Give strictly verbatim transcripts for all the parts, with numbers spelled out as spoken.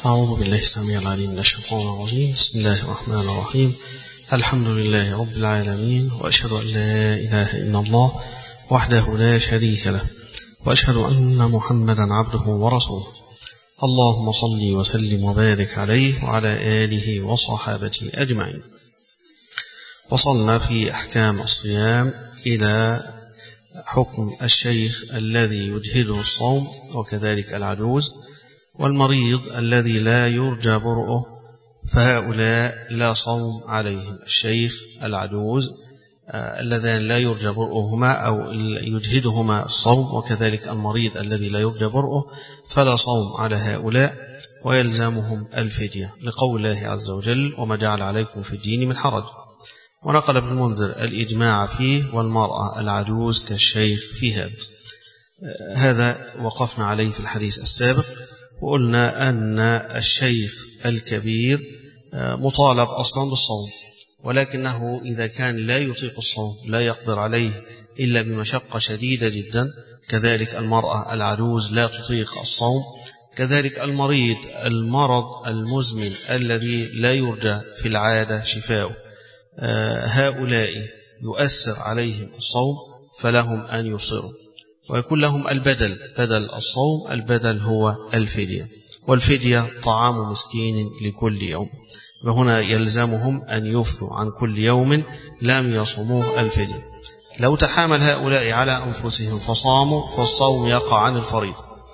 أعوذ بالله السميع العليم من الشيطان الرجيم. بسم الله الرحمن الرحيم. الحمد لله رب العالمين، وأشهد أن لا إله إلا الله وحده لا شريك له، وأشهد أن محمدا عبده ورسوله. اللهم صل وسلم وبارك عليه وعلى آله وصحابته أجمعين. وصلنا في أحكام الصيام إلى حكم الشيخ الذي يجهده الصوم، وكذلك العجوز والمريض الذي لا يرجى برؤه، فهؤلاء لا صوم عليهم. الشيخ العجوز اللذان لا يرجى برؤهما أو يجهدهما الصوم، وكذلك المريض الذي لا يرجى برؤه، فلا صوم على هؤلاء ويلزمهم الفدية، لقول الله عز وجل: وما جعل عليكم في الدين من حرج. ونقل ابن المنذر الإجماع فيه، والمرأة العجوز كالشيخ في هذا. هذا وقفنا عليه في الحديث السابق، وقلنا أن الشيخ الكبير مطالب أصلا بالصوم، ولكنه إذا كان لا يطيق الصوم، لا يقدر عليه إلا بمشقة شديدة جدا، كذلك المرأة العجوز لا تطيق الصوم، كذلك المريض المرض المزمن الذي لا يرجى في العادة شفاؤه، هؤلاء يؤثر عليهم الصوم، فلهم أن يفطروا ويكون لهم البدل، بدل الصوم البدل هو الفدية، والفدية طعام مسكين لكل يوم، وهنا يلزمهم أن يفطروا عن كل يوم لم يصوموه الفدية. لو تحامل هؤلاء على أنفسهم فصاموا، فالصوم يقع عن الفريض.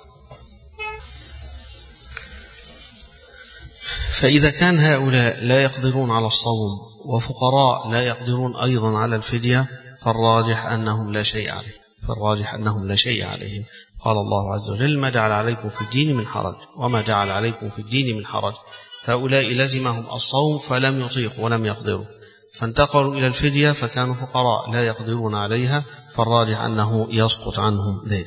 فإذا كان هؤلاء لا يقدرون على الصوم وفقراء لا يقدرون أيضا على الفدية، فالراجح أنهم لا شيء عليهم فالراجح أنهم لا شيء عليهم. قال الله عز وجل: ما جعل عليكم في الدين من حرج وما جعل عليكم في الدين من حرج. فهؤلاء لزمهم الصوم فلم يطيقوا ولم يقدروا، فانتقلوا إلى الفدية، فكانوا فقراء لا يقدرون عليها، فالراجح أنه يسقط عنهم ذلك.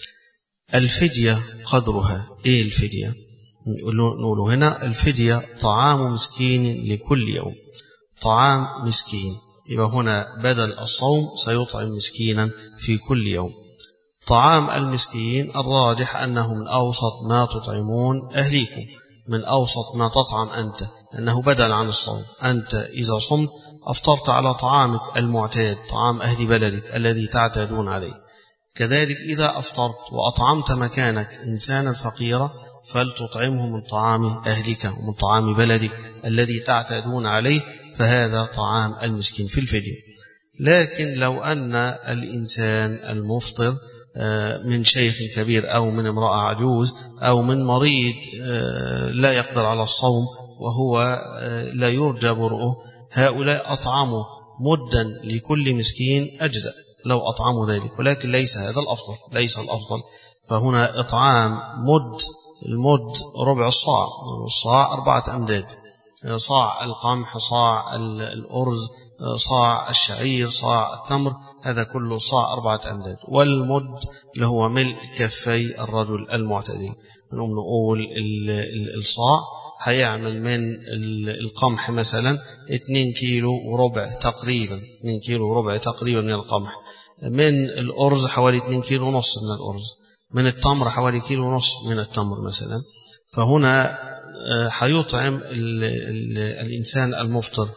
الفدية قدرها إيه؟ الفدية نقول هنا الفدية طعام مسكين لكل يوم، طعام مسكين، يبقى هنا بدل الصوم سيطعم مسكينا في كل يوم. طعام المسكين الراجح أنه من أوسط ما تطعمون أهليكم، من أوسط ما تطعم أنت، أنه بدل عن الصوم. أنت إذا صمت أفطرت على طعامك المعتاد، طعام أهل بلدك الذي تعتادون عليه. كذلك إذا أفطرت وأطعمت مكانك إنسانا فقيرا، فلتطعمه من طعام أهلك ومن طعام بلدك الذي تعتادون عليه، فهذا طعام المسكين في الفدية. لكن لو أن الإنسان المفطر من شيخ كبير أو من امرأة عجوز أو من مريض لا يقدر على الصوم وهو لا يرجى برؤه، هؤلاء أطعموا مدا لكل مسكين أجزاء لو أطعموا ذلك، ولكن ليس هذا الأفضل، ليس الأفضل. فهنا إطعام مد، المد ربع الصاع، الصاع أربعة أمداد، صاع القمح، صاع الأرز، صاع الشعير، صاع التمر، هذا كله صاع أربعة أمداد. والمد اللي هو ملء كفي الرجل المعتدل. نقوم نقول الصاع هيعمل من القمح مثلا اتنين كيلو وربع تقريبا، اتنين كيلو وربع تقريبا من القمح، من الأرز حوالي اتنين كيلو ونص من الأرز، من التمر حوالي كيلو ونص من التمر مثلا. فهنا حيطعم الإنسان المفطر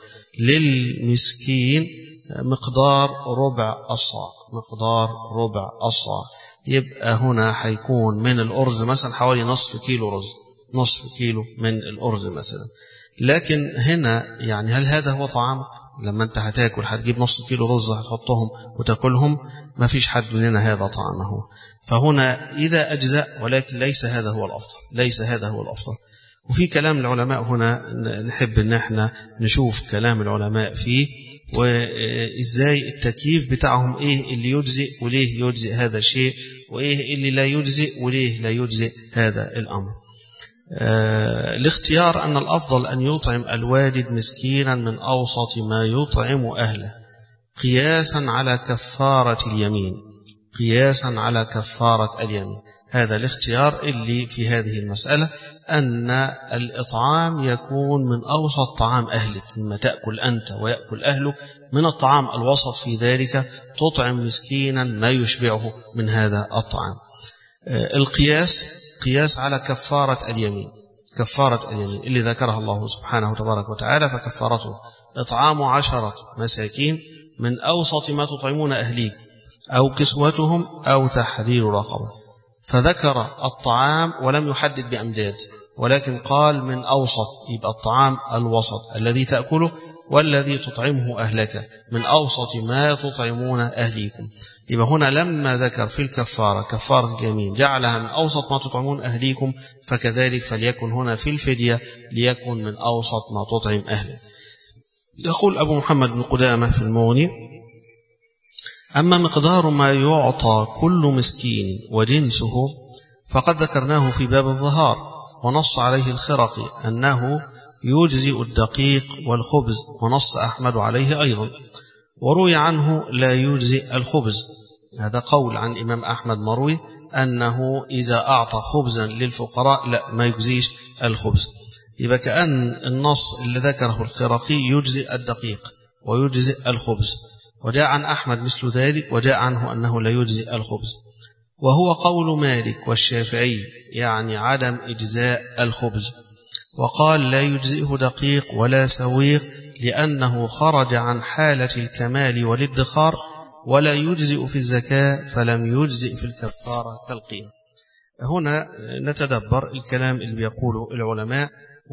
للمسكين مقدار ربع الصاع، مقدار ربع الصاع. يبقى هنا حيكون من الأرز مثلا حوالي نصف كيلو رز، نصف كيلو من الأرز مثلا. لكن هنا يعني هل هذا هو طعامك؟ لما أنت هتاكل هتجيب نصف كيلو رز هتحطهم وتاكلهم؟ ما فيش حد مننا هذا طعامه. فهنا إذا أجزاء، ولكن ليس هذا هو الأفضل، ليس هذا هو الأفضل. وفي كلام العلماء هنا نحب ان احنا نشوف كلام العلماء فيه، وازاي التكييف بتاعهم، ايه اللي يجزئ وليه يجزئ هذا الشيء، وايه اللي لا يجزئ وليه لا يجزئ هذا الامر. آه الاختيار ان الافضل ان يطعم الوالد مسكينا من اوسط ما يطعم اهله، قياسا على كفارة اليمين، قياسا على كفارة اليمين. هذا الاختيار اللي في هذه المسألة، أن الإطعام يكون من أوسط طعام أهلك، مما تأكل أنت ويأكل أهلك من الطعام الوسط، في ذلك تطعم مسكينا ما يشبعه من هذا الطعام. القياس قياس على كفارة اليمين، كفارة اليمين اللي ذكرها الله سبحانه تبارك وتعالى، فكفارته إطعام عشرة مساكين من أوسط ما تطعمون أهليكم أو كسوتهم أو تحرير رقبة. فذكر الطعام ولم يحدد بأمداد، ولكن قال من أوسط، يبقى الطعام الوسط الذي تأكله والذي تطعمه أهلك، من أوسط ما تطعمون أهليكم. يبقى هنا لما ذكر في الكفارة كفارة اليمين جعلها من أوسط ما تطعمون أهليكم، فكذلك فليكن هنا في الفدية ليكن من أوسط ما تطعم أهلك. يقول أبو محمد بن قدامة في المغني: أما مقدار ما يعطى كل مسكين وجنسه فقد ذكرناه في باب الظهار، ونص عليه الخرقي أنه يجزئ الدقيق والخبز، ونص أحمد عليه أيضا، وروي عنه لا يجزئ الخبز. هذا قول عن إمام أحمد مروي أنه إذا أعطى خبزا للفقراء لا ما يجزيش الخبز. يبقى كأن النص اللي ذكره الخرقي يجزئ الدقيق ويجزئ الخبز، وجاء عن أحمد مثل ذلك، وجاء عنه أنه لا يجزئ الخبز، وهو قول مالك والشافعي يعني عدم إجزاء الخبز. وقال لا يجزئه دقيق ولا سويق لأنه خرج عن حالة الكمال والادخار، ولا يجزئ في الزكاة فلم يجزئ في الكفارة كالقيمة. هنا نتدبر الكلام اللي بيقوله العلماء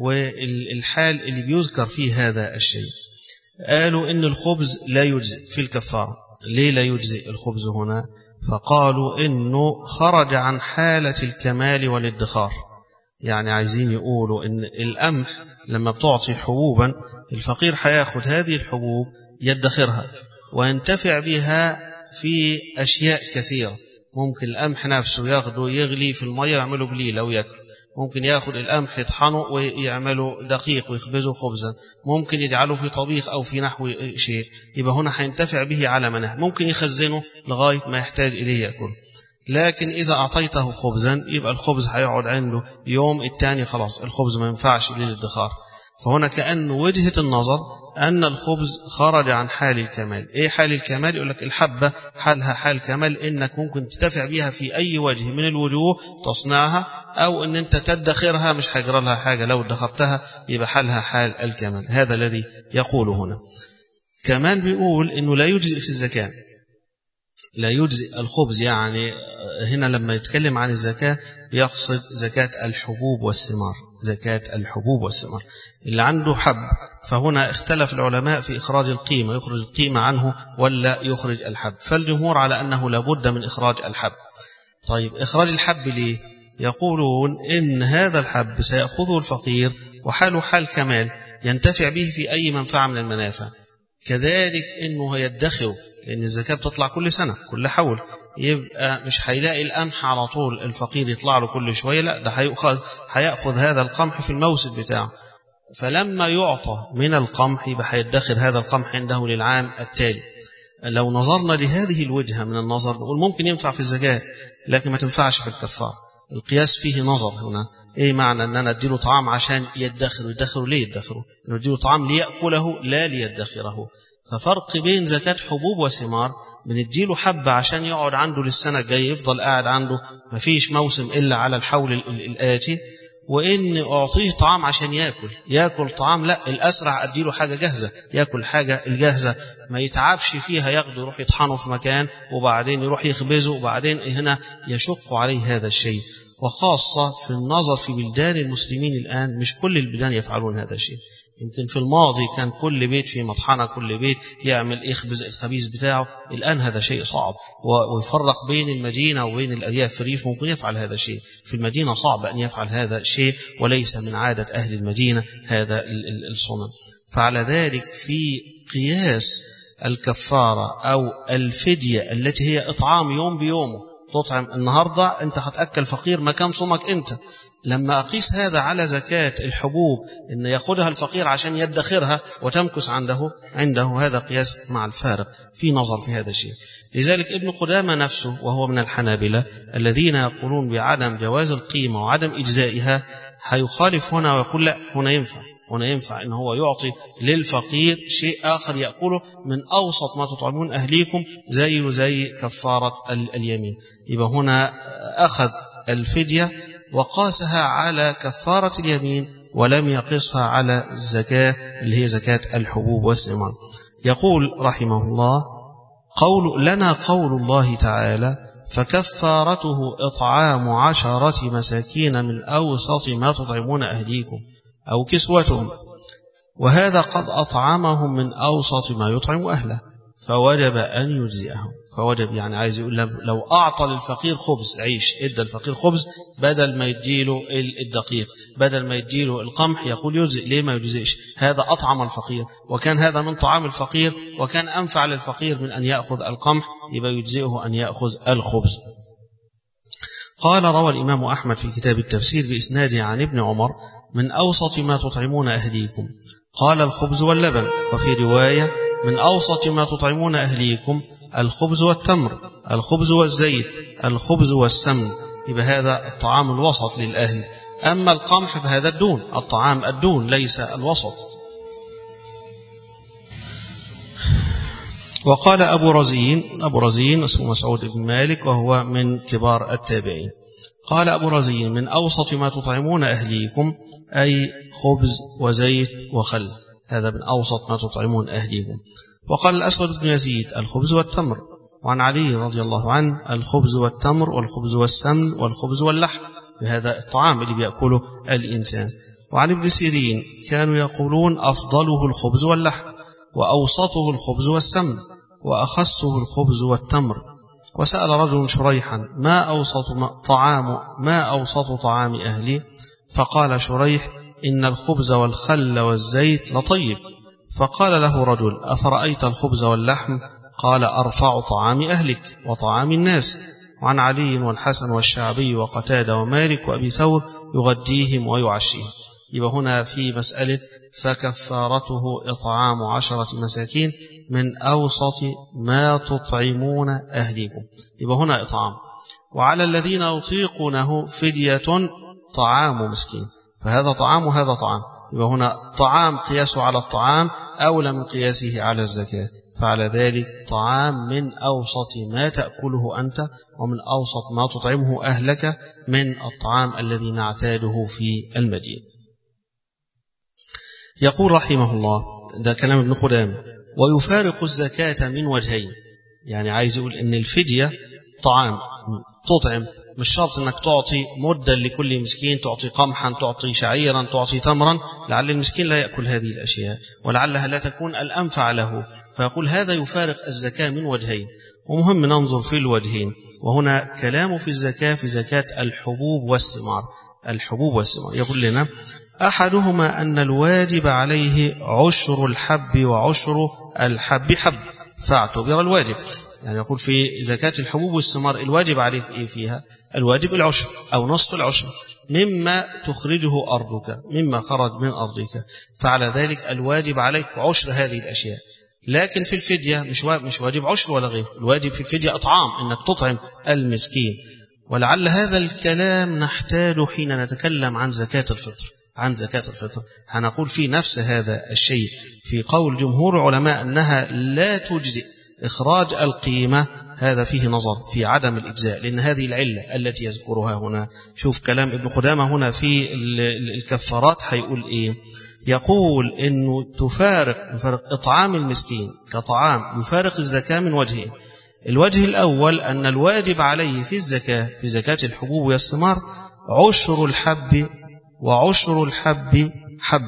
والحال اللي بيذكر فيه هذا الشيء. قالوا إن الخبز لا يجزئ في الكفارة. ليه لا يجزئ الخبز هنا؟ فقالوا إنه خرج عن حالة الكمال والادخار، يعني عايزين يقولوا إن القمح لما بتعطي حبوبا الفقير هياخد هذه الحبوب يدخرها وينتفع بها في أشياء كثيرة. ممكن القمح نفسه ياخده يغلي في المية يعمله بليلة ويأكل، ممكن ياخد القمح يطحنه ويعمله دقيق ويخبزه خبزا، ممكن يجعله في طبيخ أو في نحو شيء، يبقى هنا هينتفع به على منه، ممكن يخزنه لغاية ما يحتاج إليه يأكل. لكن إذا أعطيته خبزا يبقى الخبز هيقعد عنده يوم التاني خلاص الخبز ما ينفعش للادخار. فهنا كأن وجهة النظر أن الخبز خرج عن حال الكمال. إيه حال الكمال؟ يقول لك الحبة حالها حال كمال، إنك ممكن تتفع بها في أي وجه من الوجوه تصنعها، أو إن أنت تدخرها مش هيجرى لها حاجة، لو ادخرتها يبقى حالها حال الكمال. هذا الذي يقول هنا. كمان بيقول إنه لا يجزئ في الزكاة، لا يجزئ الخبز، يعني هنا لما يتكلم عن الزكاة يقصد زكاة الحبوب والثمار، زكاة الحبوب والثمار. اللي عنده حب فهنا اختلف العلماء في إخراج القيمة، يخرج القيمة عنه ولا يخرج الحب، فالجمهور على أنه لابد من إخراج الحب. طيب إخراج الحب ليه؟ يقولون إن هذا الحب سيأخذه الفقير وحاله حال كمال ينتفع به في أي منفعة من المنافع، كذلك إنه يدخره، لأن الزكاة بتطلع كل سنة كل حول، يبقى مش هيلاقي القمح على طول الفقير يطلع له كل شوية، لا ده هيأخذ هيأخذ هذا القمح في الموسم بتاعه، فلما يعطى من القمح يبقى هيدخر هذا القمح عنده للعام التالي. لو نظرنا لهذه الوجهة من النظر نقول ممكن ينفع في الزكاة لكن ما تنفعش في الكفارة. القياس فيه نظر هنا. ايه معنى ان انا اديله طعام عشان يدخره؟ يدخره ليه؟ يدخره اديله طعام ليأكله لا ليدخره. ففرق بين زكاة حبوب وثمار، بنديله حبة عشان يقعد عنده للسنة الجاية، يفضل قاعد عنده مفيش موسم إلا على الحول الآتي، وإن أعطيه طعام عشان يأكل يأكل طعام لا، الأسرع أديله حاجة جاهزة يأكل حاجة الجاهزة، ما يتعبش فيها، ياخده يروح يطحنه في مكان وبعدين يروح يخبزه وبعدين هنا يشق عليه هذا الشيء. وخاصة في النظر في بلدان المسلمين الآن مش كل البلدان يفعلون هذا الشيء. يمكن في الماضي كان كل بيت في مطحنة، كل بيت يعمل يخبز الخبيز بتاعه، الآن هذا شيء صعب، ويفرق بين المدينة وبين الأرياف. في الريف ممكن يفعل هذا الشيء، في المدينة صعب أن يفعل هذا الشيء، وليس من عادة أهل المدينة هذا الصنم. فعلى ذلك في قياس الكفارة أو الفدية التي هي إطعام يوم بيومه، تطعم النهاردة أنت هتأكل فقير مكان صومك أنت، لما أقيس هذا على زكاة الحبوب إن يأخذها الفقير عشان يدخرها وتمكث عنده عنده هذا قياس مع الفارق، في نظر في هذا الشيء. لذلك ابن قدامة نفسه وهو من الحنابلة الذين يقولون بعدم جواز القيمة وعدم إجزائها هيخالف هنا ويقول لا، هنا ينفع، هنا ينفع إن هو يعطي للفقير شيء آخر يأكله من أوسط ما تطعمون أهليكم زي زي كفارة اليمين. يبقى هنا أخذ الفدية وقاسها على كفارة اليمين ولم يقصها على الزكاة اللي هي زكاة الحبوب والثمار. يقول رحمه الله: قول لنا قول الله تعالى: فكفارته إطعام عشرة مساكين من أوسط ما تطعمون أهليكم أو كسوتهم، وهذا قد أطعمهم من أوسط ما يطعم أهله فوجب أن يجزئهم. فوجب يعني عايز يقول لو أعطى للفقير خبز عيش، إدى الفقير خبز بدل ما يديله الدقيق، بدل ما يديله القمح، يقول يجزئ. ليه ما يجزئش؟ هذا أطعم الفقير، وكان هذا من طعام الفقير، وكان أنفع للفقير من أن يأخذ القمح، يبقى يجزئه أن يأخذ الخبز. قال: روى الإمام أحمد في كتاب التفسير بإسناده عن ابن عمر: من أوسط ما تطعمون أهليكم، قال: الخبز واللبن. وفي رواية: من أوسط ما تطعمون أهليكم الخبز والتمر، الخبز والزيت، الخبز والسمن. يبقى هذا الطعام الوسط للأهل. أما القمح فهذا الدون، الطعام الدون ليس الوسط. وقال أبو رزين، أبو رزين اسمه مسعود بن مالك وهو من كبار التابعين، قال أبو رزين: من أوسط ما تطعمون أهليكم أي خبز وزيت وخل، هذا من أوسط ما تطعمون أهليكم. وقال الأسود بن يزيد: الخبز والتمر. وعن علي رضي الله عنه: الخبز والتمر والخبز والسمن والخبز واللحم، بهذا الطعام اللي بيأكله الإنسان. وعن ابن سيرين: كانوا يقولون: أفضله الخبز واللحم، وأوسطه الخبز والسمن، وأخسه الخبز والتمر. وسأل رجل شريحا: ما أوسط طعام ما أوسط طعام أهلي؟ فقال شريح: إن الخبز والخل والزيت لطيب. فقال له رجل: أفرأيت الخبز واللحم؟ قال: أرفع طعام أهلك وطعام الناس. وعن علي والحسن والشعبي وقتادة ومالك وأبي ثور: يغديهم ويعشيهم. يبقى هنا في مسألة فكفارته إطعام عشرة مساكين من أوسط ما تطعمون أهليكم، يبقى هنا إطعام. وعلى الذين يطيقونه فدية طعام مسكين، فهذا طعام وهذا طعام، يبقى هنا طعام قياسه على الطعام أولى من قياسه على الزكاة. فعلى ذلك طعام من أوسط ما تأكله أنت ومن أوسط ما تطعمه أهلك من الطعام الذي نعتاده في المدينة. يقول رحمه الله، ده كلام ابن قدامة: ويفارق الزكاة من وجهين. يعني عايز يقول إن الفدية طعام تطعم، مش شرط انك تعطي مدا لكل مسكين، تعطي قمحا، تعطي شعيرا، تعطي تمرا، لعل المسكين لا يأكل هذه الأشياء ولعلها لا تكون الأنفع له. فيقول هذا يفارق الزكاة من وجهين، ومهم ننظر في الوجهين. وهنا كلام في الزكاة في زكاة الحبوب والثمار. الحبوب والثمار يقول لنا: أحدهما أن الواجب عليه عشر الحب وعشر الحب حب، فاعتبر الواجب. يعني يقول في زكاة الحبوب والثمار الواجب عليك إيه فيها؟ الواجب العشر أو نصف العشر مما تخرجه أرضك، مما خرج من أرضك، فعلى ذلك الواجب عليك عشر هذه الأشياء. لكن في الفدية مش مش واجب عشر ولا غير، الواجب في الفدية أطعام، إنك تطعم المسكين. ولعل هذا الكلام نحتاج حين نتكلم عن زكاة الفطر. عن زكاة الفطر هنقول في نفس هذا الشيء في قول جمهور العلماء أنها لا تجزئ إخراج القيمة، هذا فيه نظر في عدم الإجزاء، لأن هذه العلة التي يذكرها هنا. شوف كلام ابن قدامة هنا في الكفارات هيقول إيه؟ يقول إنه تفارق, تفارق إطعام المسكين كطعام، يفارق الزكاة من وجهين. الوجه الأول أن الواجب عليه في الزكاة في زكاة الحبوب والثمار عشر الحب وعشر الحب حب،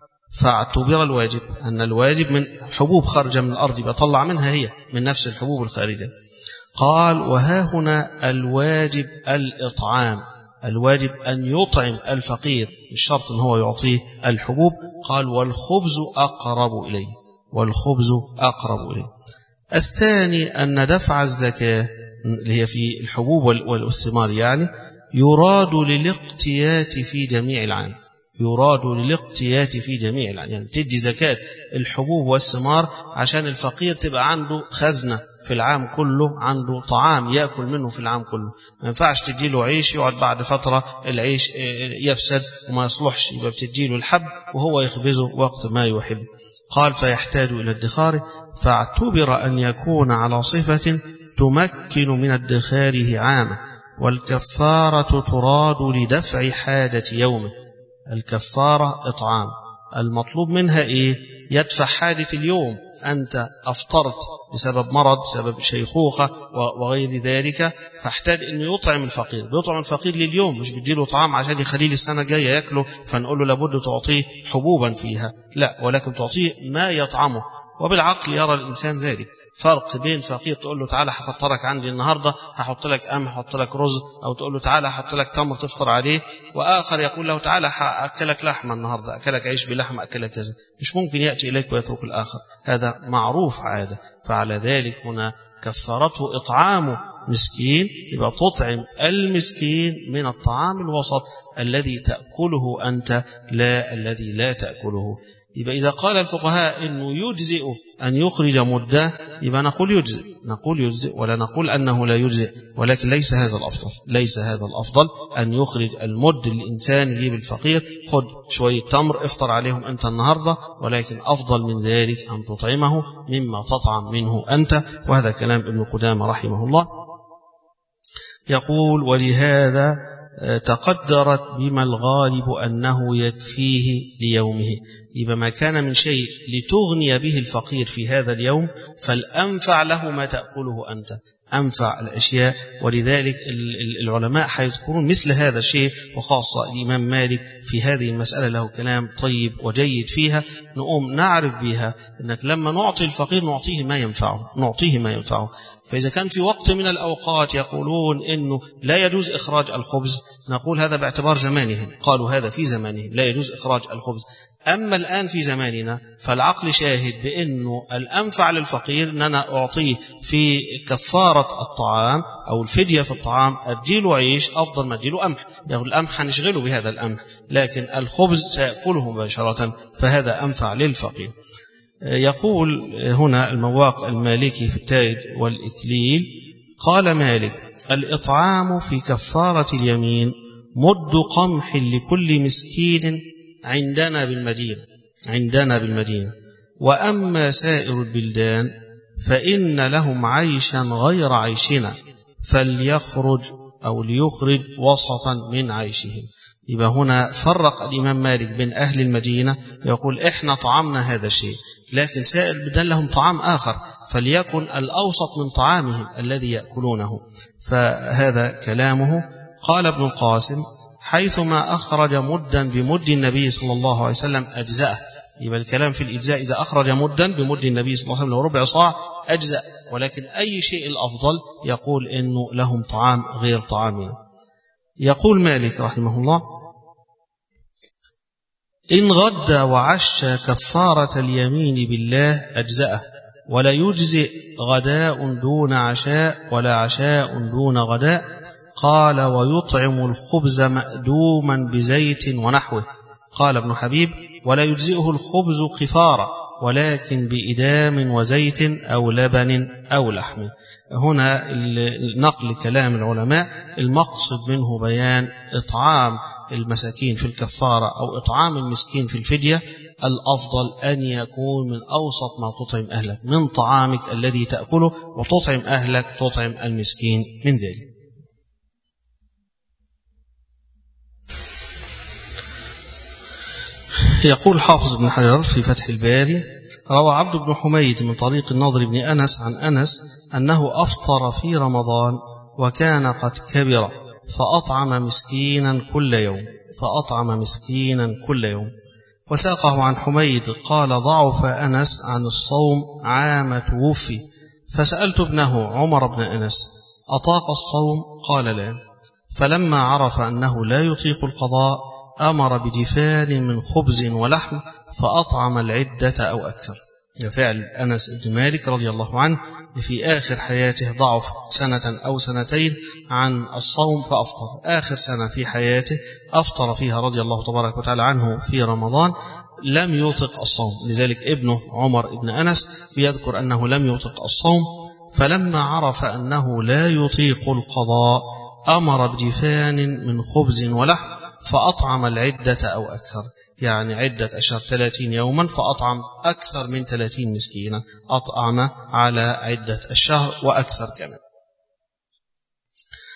فاعتبر الواجب أن الواجب من حبوب خارجة من الأرض بطلع منها هي من نفس الحبوب الخارجة. قال: وها هنا الواجب الإطعام، الواجب أن يطعم الفقير، مش شرط أن هو يعطيه الحبوب. قال: والخبز أقرب إليه، والخبز أقرب إليه. الثاني أن دفع الزكاة اللي هي في الحبوب والثمار يعني يراد للاقتيات في جميع العام، يراد للاقتيات في جميع العام. يعني تدي زكاة الحبوب والثمار عشان الفقير تبقى عنده خزنة في العام كله، عنده طعام يأكل منه في العام كله. ما ينفعش تدي له عيش يقعد بعد فترة العيش يفسد وما يصلحش، يبقى بتدي له الحب وهو يخبزه وقت ما يحب. قال: فيحتاج إلى الادخار، فاعتبر أن يكون على صفة تمكن من ادخاره عامة، والكفارة تراد لدفع حاجة يومه. الكفارة إطعام، المطلوب منها إيه؟ يدفع حاجة اليوم. أنت أفطرت بسبب مرض، بسبب شيخوخة وغير ذلك، فاحتاج أنه يطعم الفقير. بيطعم الفقير لليوم، مش بيديله طعام عشان يخليه السنة الجاية يأكله، فنقول له لابد تعطيه حبوبا فيها، لا، ولكن تعطيه ما يطعمه. وبالعقل يرى الإنسان ذلك. فرق بين فقير تقول له تعالى هفطرك عندي النهارده، هحط لك قمح، هحط لك رز، او تقول له تعالى هحط لك تمر تفطر عليه، واخر يقول له تعالى هاكلك لحمه النهارده، اكلك عيش بلحمه، اكلك كذا. مش ممكن ياتي اليك ويترك الاخر، هذا معروف عاده. فعلى ذلك هنا كفارته اطعام مسكين، يبقى تطعم المسكين من الطعام الوسط الذي تاكله انت، لا الذي لا تاكله. يبقى إذا قال الفقهاء إنه يجزئ أن يخرج مدة، يبقى نقول يجزئ، نقول يجزئ ولا نقول أنه لا يجزئ، ولكن ليس هذا الأفضل. ليس هذا الأفضل أن يخرج المد الإنسان، يجيب الفقير خد شوية تمر افطر عليهم أنت النهاردة، ولكن أفضل من ذلك أن تطعمه مما تطعم منه أنت. وهذا كلام ابن قدامة رحمه الله. يقول ولهذا تقدرت بما الغالب أنه يكفيه ليومه. يبقى ما كان من شيء لتغني به الفقير في هذا اليوم فالأنفع له ما تأكله أنت، أنفع الأشياء. ولذلك العلماء حيذكرون مثل هذا الشيء، وخاصة الإمام مالك في هذه المسألة له كلام طيب وجيد فيها، نقوم نعرف بها أنك لما نعطي الفقير نعطيه ما ينفعه، نعطيه ما ينفعه. فإذا كان في وقت من الأوقات يقولون إنه لا يجوز إخراج الخبز، نقول هذا باعتبار زمانهم، قالوا هذا في زمانهم لا يجوز إخراج الخبز. أما الآن في زماننا فالعقل شاهد بأنه الأنفع للفقير أن أنا أعطيه في كفارة الطعام أو الفدية في الطعام، أديله عيش أفضل ما أديله قمح. يعني القمح هنشغله بهذا القمح، لكن الخبز سيأكله مباشرة، فهذا أنفع للفقير. يقول هنا المواق المالكي في التائب والإكليل، قال مالك الإطعام في كفارة اليمين مد قمح لكل مسكين عندنا بالمدينة عندنا بالمدينة وأما سائر البلدان فإن لهم عيشا غير عيشنا فليخرج أو ليخرج وسطا من عيشهم. يبقى هنا فرق الإمام مالك بين أهل المدينة، يقول إحنا طعامنا هذا الشيء، لكن سائر البلدان لهم طعام آخر، فليكن الأوسط من طعامهم الذي يأكلونه. فهذا كلامه. قال ابن القاسم حيثما أخرج مدا بمد النبي صلى الله عليه وسلم أجزأه. يبقى الكلام في الإجزاء إذا أخرج مدا بمد النبي صلى الله عليه وسلم وربع صاع أجزأ، ولكن أي شيء الأفضل يقول إنه لهم طعام غير طعامنا. يقول مالك رحمه الله إن غدا وعشى كفارة اليمين بالله أجزأه، ولا يجزئ غداء دون عشاء ولا عشاء دون غداء. قال ويطعم الخبز مأدوما بزيت ونحوه. قال ابن حبيب ولا يجزئه الخبز قفارة ولكن بإدام وزيت أو لبن أو لحم. هنا نقل كلام العلماء المقصد منه بيان إطعام المساكين في الكفارة أو إطعام المسكين في الفدية. الأفضل أن يكون من أوسط ما تطعم أهلك من طعامك الذي تأكله، وتطعم أهلك تطعم المسكين من ذلك. يقول حافظ بن حجر في فتح الباري روى عبد بن حميد من طريق النضر بن أنس عن أنس أنه أفطر في رمضان وكان قد كبر فأطعم مسكينا كل يوم فأطعم مسكينا كل يوم وساقه عن حميد قال ضعف أنس عن الصوم عام توفي، فسألت ابنه عمر بن أنس أطاق الصوم؟ قال لا. فلما عرف أنه لا يطيق القضاء أمر بجفان من خبز ولحم فأطعم العدة أو أكثر. فعل أنس بن مالك رضي الله عنه في آخر حياته ضعف سنة أو سنتين عن الصوم فأفطر. آخر سنة في حياته أفطر فيها رضي الله تبارك وتعالى عنه في رمضان، لم يطق الصوم. لذلك ابنه عمر بن أنس بيذكر أنه لم يطق الصوم، فلما عرف أنه لا يطيق القضاء أمر بجفان من خبز ولحم فأطعم العدة أو أكثر، يعني عدة أشهر ثلاثين يوما فأطعم أكثر من ثلاثين مسكينا، أطعم على عدة الشهر وأكثر كمان.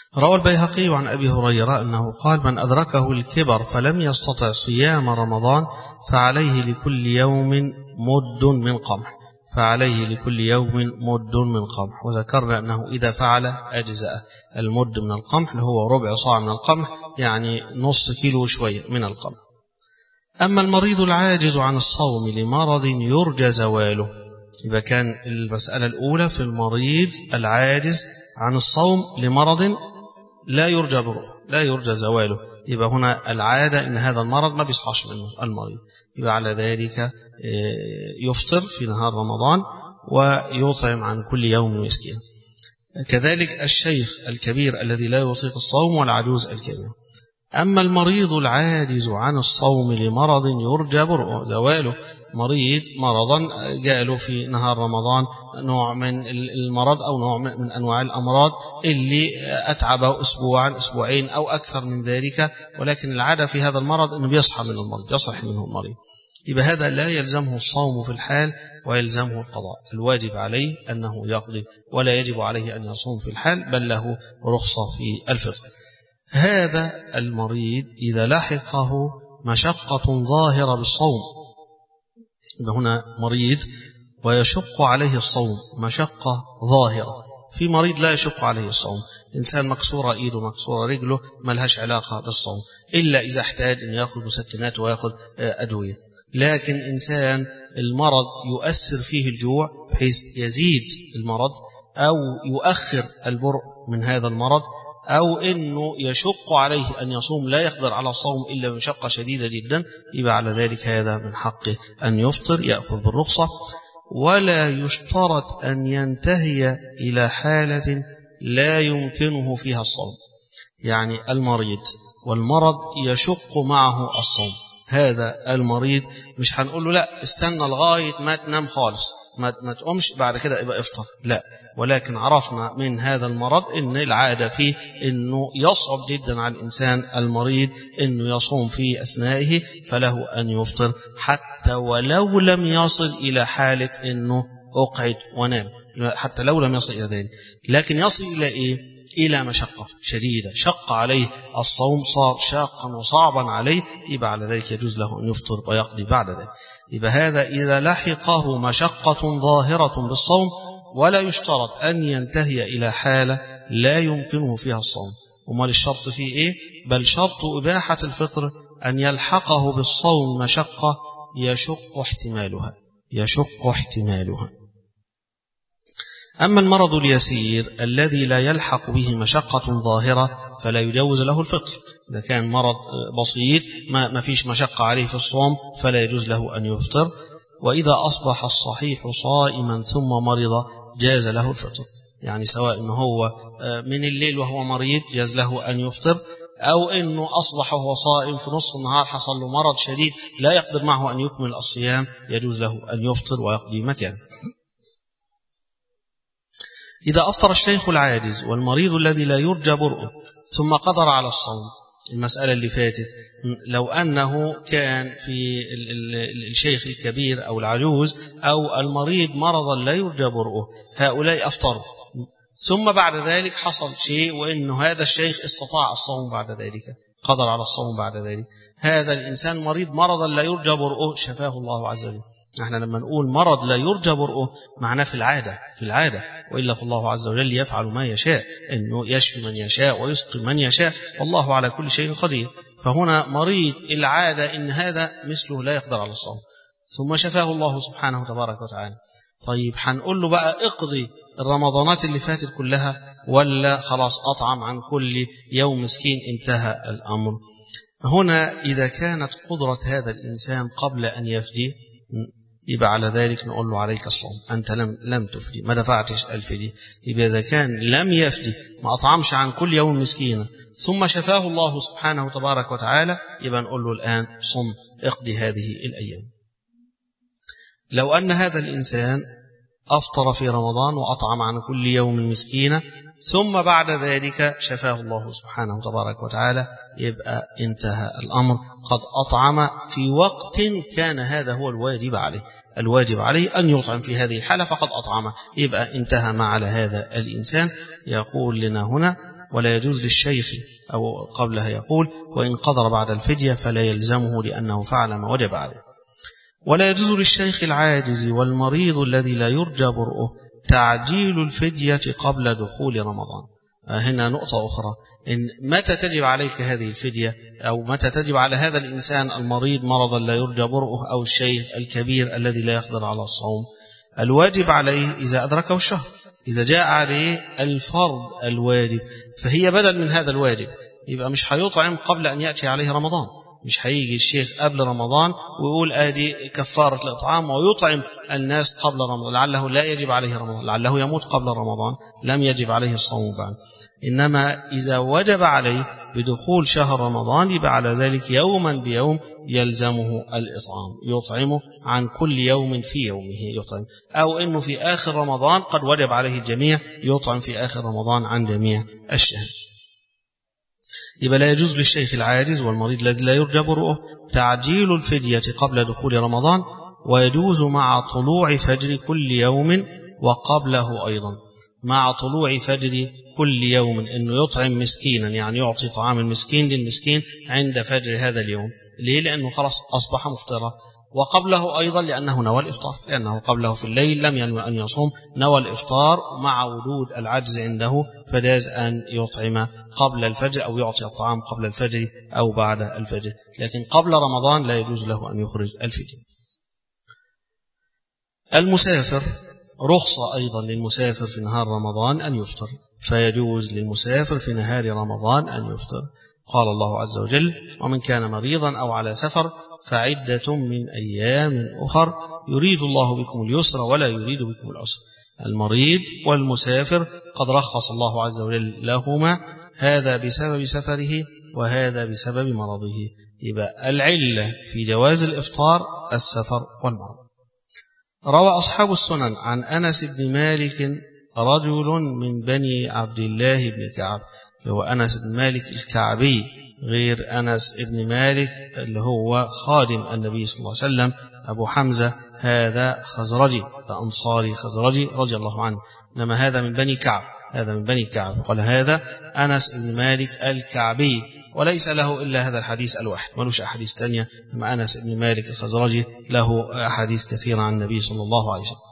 روى البيهقي عن أبي هريرة أنه قال: من أدركه الكبر فلم يستطع صيام رمضان فعليه لكل يوم مد من قمح فعليه لكل يوم مد من قمح. وذكرنا أنه إذا فعل أجزاء. المد من القمح اللي هو ربع صاع من القمح، يعني نص كيلو شوية من القمح. أما المريض العاجز عن الصوم لمرض يرجى زواله، يبقى كان المسألة الأولى في المريض العاجز عن الصوم لمرض لا يرجى برؤه لا يرجى زواله، يبقى هنا العادة إن هذا المرض ما بيصحاش منه المريض، يبقى على ذلك يفطر في نهار رمضان ويطعم عن كل يوم مسكين. كذلك الشيخ الكبير الذي لا يطيق الصوم والعجوز الكبير. أما المريض العاجز عن الصوم لمرض يرجى برؤه زواله، مريض مرضا جاء له في نهار رمضان نوع من المرض أو نوع من أنواع الأمراض اللي أتعبه أسبوعا أسبوعين أو أكثر من ذلك، ولكن العادة في هذا المرض أنه بيصحى منه المرض يصح منه المريض، يبقى هذا لا يلزمه الصوم في الحال ويلزمه القضاء. الواجب عليه أنه يقضي ولا يجب عليه أن يصوم في الحال، بل له رخصة في الفطر. هذا المريض إذا لحقه مشقة ظاهرة بالصوم، هنا مريض ويشق عليه الصوم مشقة ظاهرة، في مريض لا يشق عليه الصوم، إنسان مكسورة إيده مكسورة رجله ما لهاش علاقة بالصوم إلا إذا احتاج أن يأخذ مسكنات ويأخذ أدوية، لكن إنسان المرض يؤثر فيه الجوع بحيث يزيد المرض أو يؤخر البرء من هذا المرض، أو أنه يشق عليه أن يصوم لا يقدر على الصوم إلا بمشقة شديدة جدا، يبقى على ذلك هذا من حقه أن يفطر يأخذ بالرخصة. ولا يشترط أن ينتهي إلى حالة لا يمكنه فيها الصوم، يعني المريض والمرض يشق معه الصوم، هذا المريض مش هنقول له لا استنى لغاية ما تنام خالص ما, ما تقومش بعد كده يبقى افطر، لا، ولكن عرفنا من هذا المرض ان العادة فيه انه يصعب جدا على الانسان المريض انه يصوم في اثنائه، فله ان يفطر حتى ولو لم يصل الى حالة انه اقعد ونام، حتى لو لم يصل الى ذلك، لكن يصل الى ايه؟ الى مشقة شديدة، شق عليه الصوم صار شاقا وصعبا عليه، يبقى على ذلك يجوز له ان يفطر ويقضي بعد ذلك. يبقى هذا اذا لحقه مشقة ظاهرة بالصوم ولا يشترط أن ينتهي إلى حالة لا يمكنه فيها الصوم. وما الشرط فيه إيه؟ بل شرط إباحة الفطر أن يلحقه بالصوم مشقة يشق احتمالها يشق احتمالها. أما المرض اليسير الذي لا يلحق به مشقة ظاهرة فلا يجوز له الفطر. إذا كان مرض بسيط ما فيش مشقة عليه في الصوم فلا يجوز له أن يفطر. وإذا أصبح الصحيح صائما ثم مرض جاز له الفطر، يعني سواء أنه هو من الليل وهو مريض جاز له أن يفطر، أو أنه أصبح وهو صائم في نصف النهار حصل له مرض شديد لا يقدر معه أن يكمل الصيام يجوز له أن يفطر ويقضي مكانه. إذا أفطر الشيخ العاجز والمريض الذي لا يرجى برؤه ثم قدر على الصوم، المسألة اللي فاتت لو أنه كان في الشيخ الكبير أو العجوز أو المريض مرضا لا يرجى برؤه، هؤلاء أفطروا، ثم بعد ذلك حصل شيء وأنه هذا الشيخ استطاع الصوم بعد ذلك، قدر على الصوم بعد ذلك، هذا الإنسان مريض مرضا لا يرجى برؤه شفاه الله عز وجل. نحن لما نقول مرض لا يرجى برؤه معناه في العادة في العادة وإلا فالله عز وجل يفعل ما يشاء، أنه يشفي من يشاء ويسقي من يشاء والله على كل شيء قدير. فهنا مريض العادة إن هذا مثله لا يقدر على الصوم ثم شفاه الله سبحانه تبارك وتعالى، طيب هنقول له بقى اقضي الرمضانات اللي فاتت كلها ولا خلاص أطعم عن كل يوم مسكين؟ انتهى الأمر. هنا إذا كانت قدرة هذا الإنسان قبل أن يفدي يبقى على ذلك نقول له عليك الصوم، أنت لم لم تفدي ما دفعتش الفدية. يبقى إذا كان لم يفدي ما أطعمش عن كل يوم مسكينة ثم شفاه الله سبحانه تبارك وتعالى يبقى نقول له الآن صم اقضي هذه الأيام. لو أن هذا الإنسان أفطر في رمضان وأطعم عن كل يوم مسكينة ثم بعد ذلك شفاه الله سبحانه تبارك وتعالى يبقى انتهى الأمر، قد أطعم في وقت كان هذا هو الواجب عليه، الواجب عليه أن يطعم في هذه الحالة فقد أطعم، يبقى انتهى ما على هذا الإنسان. يقول لنا هنا ولا يجوز للشيخ أو قبلها يقول وإن قدر بعد الفدية فلا يلزمه لأنه فعل ما وجب عليه. ولا يجوز للشيخ العاجز والمريض الذي لا يرجى برؤه تعجيل الفدية قبل دخول رمضان. هنا نقطة أخرى، إن متى تجب عليك هذه الفدية أو متى تجب على هذا الإنسان المريض مرضا لا يرجى برؤه أو الشيخ الكبير الذي لا يقدر على الصوم؟ الواجب عليه إذا أدركه الشهر، إذا جاء عليه الفرض الواجب فهي بدل من هذا الواجب، يبقى مش هيطعم قبل أن يأتي عليه رمضان. مش هيجي الشيخ قبل رمضان ويقول آدي كفارة الإطعام ويطعم الناس قبل رمضان، لعله لا يجب عليه رمضان، لعله يموت قبل رمضان لم يجب عليه الصوم بعد. إنما إذا وجب عليه بدخول شهر رمضان يبقى على ذلك يوما بيوم يلزمه الإطعام، يطعمه عن كل يوم في يومه يطعم، أو إنه في آخر رمضان قد وجب عليه الجميع يطعم في آخر رمضان عن جميع الشهر. يبقى لا يجوز للشيخ العاجز والمريض الذي لا يرجى برؤه تعجيل الفدية قبل دخول رمضان، ويجوز مع طلوع فجر كل يوم وقبله أيضا، مع طلوع فجر كل يوم إنه يطعم مسكينا، يعني يعطي طعام المسكين للمسكين عند فجر هذا اليوم. ليه؟ لأنه خلاص أصبح مفطرا. وقبله أيضا لأنه نوى الإفطار، لأنه قبله في الليل لم ينوي أن يصوم، نوى الإفطار مع وجود العجز عنده فجاز أن يطعم قبل الفجر أو يعطي الطعام قبل الفجر أو بعد الفجر، لكن قبل رمضان لا يجوز له أن يخرج الفدية. المسافر رخصة أيضا للمسافر في نهار رمضان أن يفطر، فيجوز للمسافر في نهار رمضان أن يفطر. قال الله عز وجل ومن كان مريضا أو على سفر فعدة من أيام أخر يريد الله بكم اليسر ولا يريد بكم العسر. المريض والمسافر قد رخص الله عز وجل لهما، هذا بسبب سفره وهذا بسبب مرضه. يبقى العلة في جواز الإفطار السفر والمرض. روى أصحاب السنن عن أنس بن مالك رجل من بني عبد الله بن كعب، هو أنس بن مالك الكعبي غير أنس بن مالك اللي هو خادم النبي صلى الله عليه وسلم أبو حمزة، هذا خزرجي أنصاري خزرجي رضي الله عنه، إنما هذا من بني كعب، هذا من بني كعب. قال هذا أنس بن مالك الكعبي، وليس له إلا هذا الحديث الواحد، ملوش أحاديث تانية. أما أنس بن مالك الخزرجي له أحاديث كثيرة عن النبي صلى الله عليه وسلم.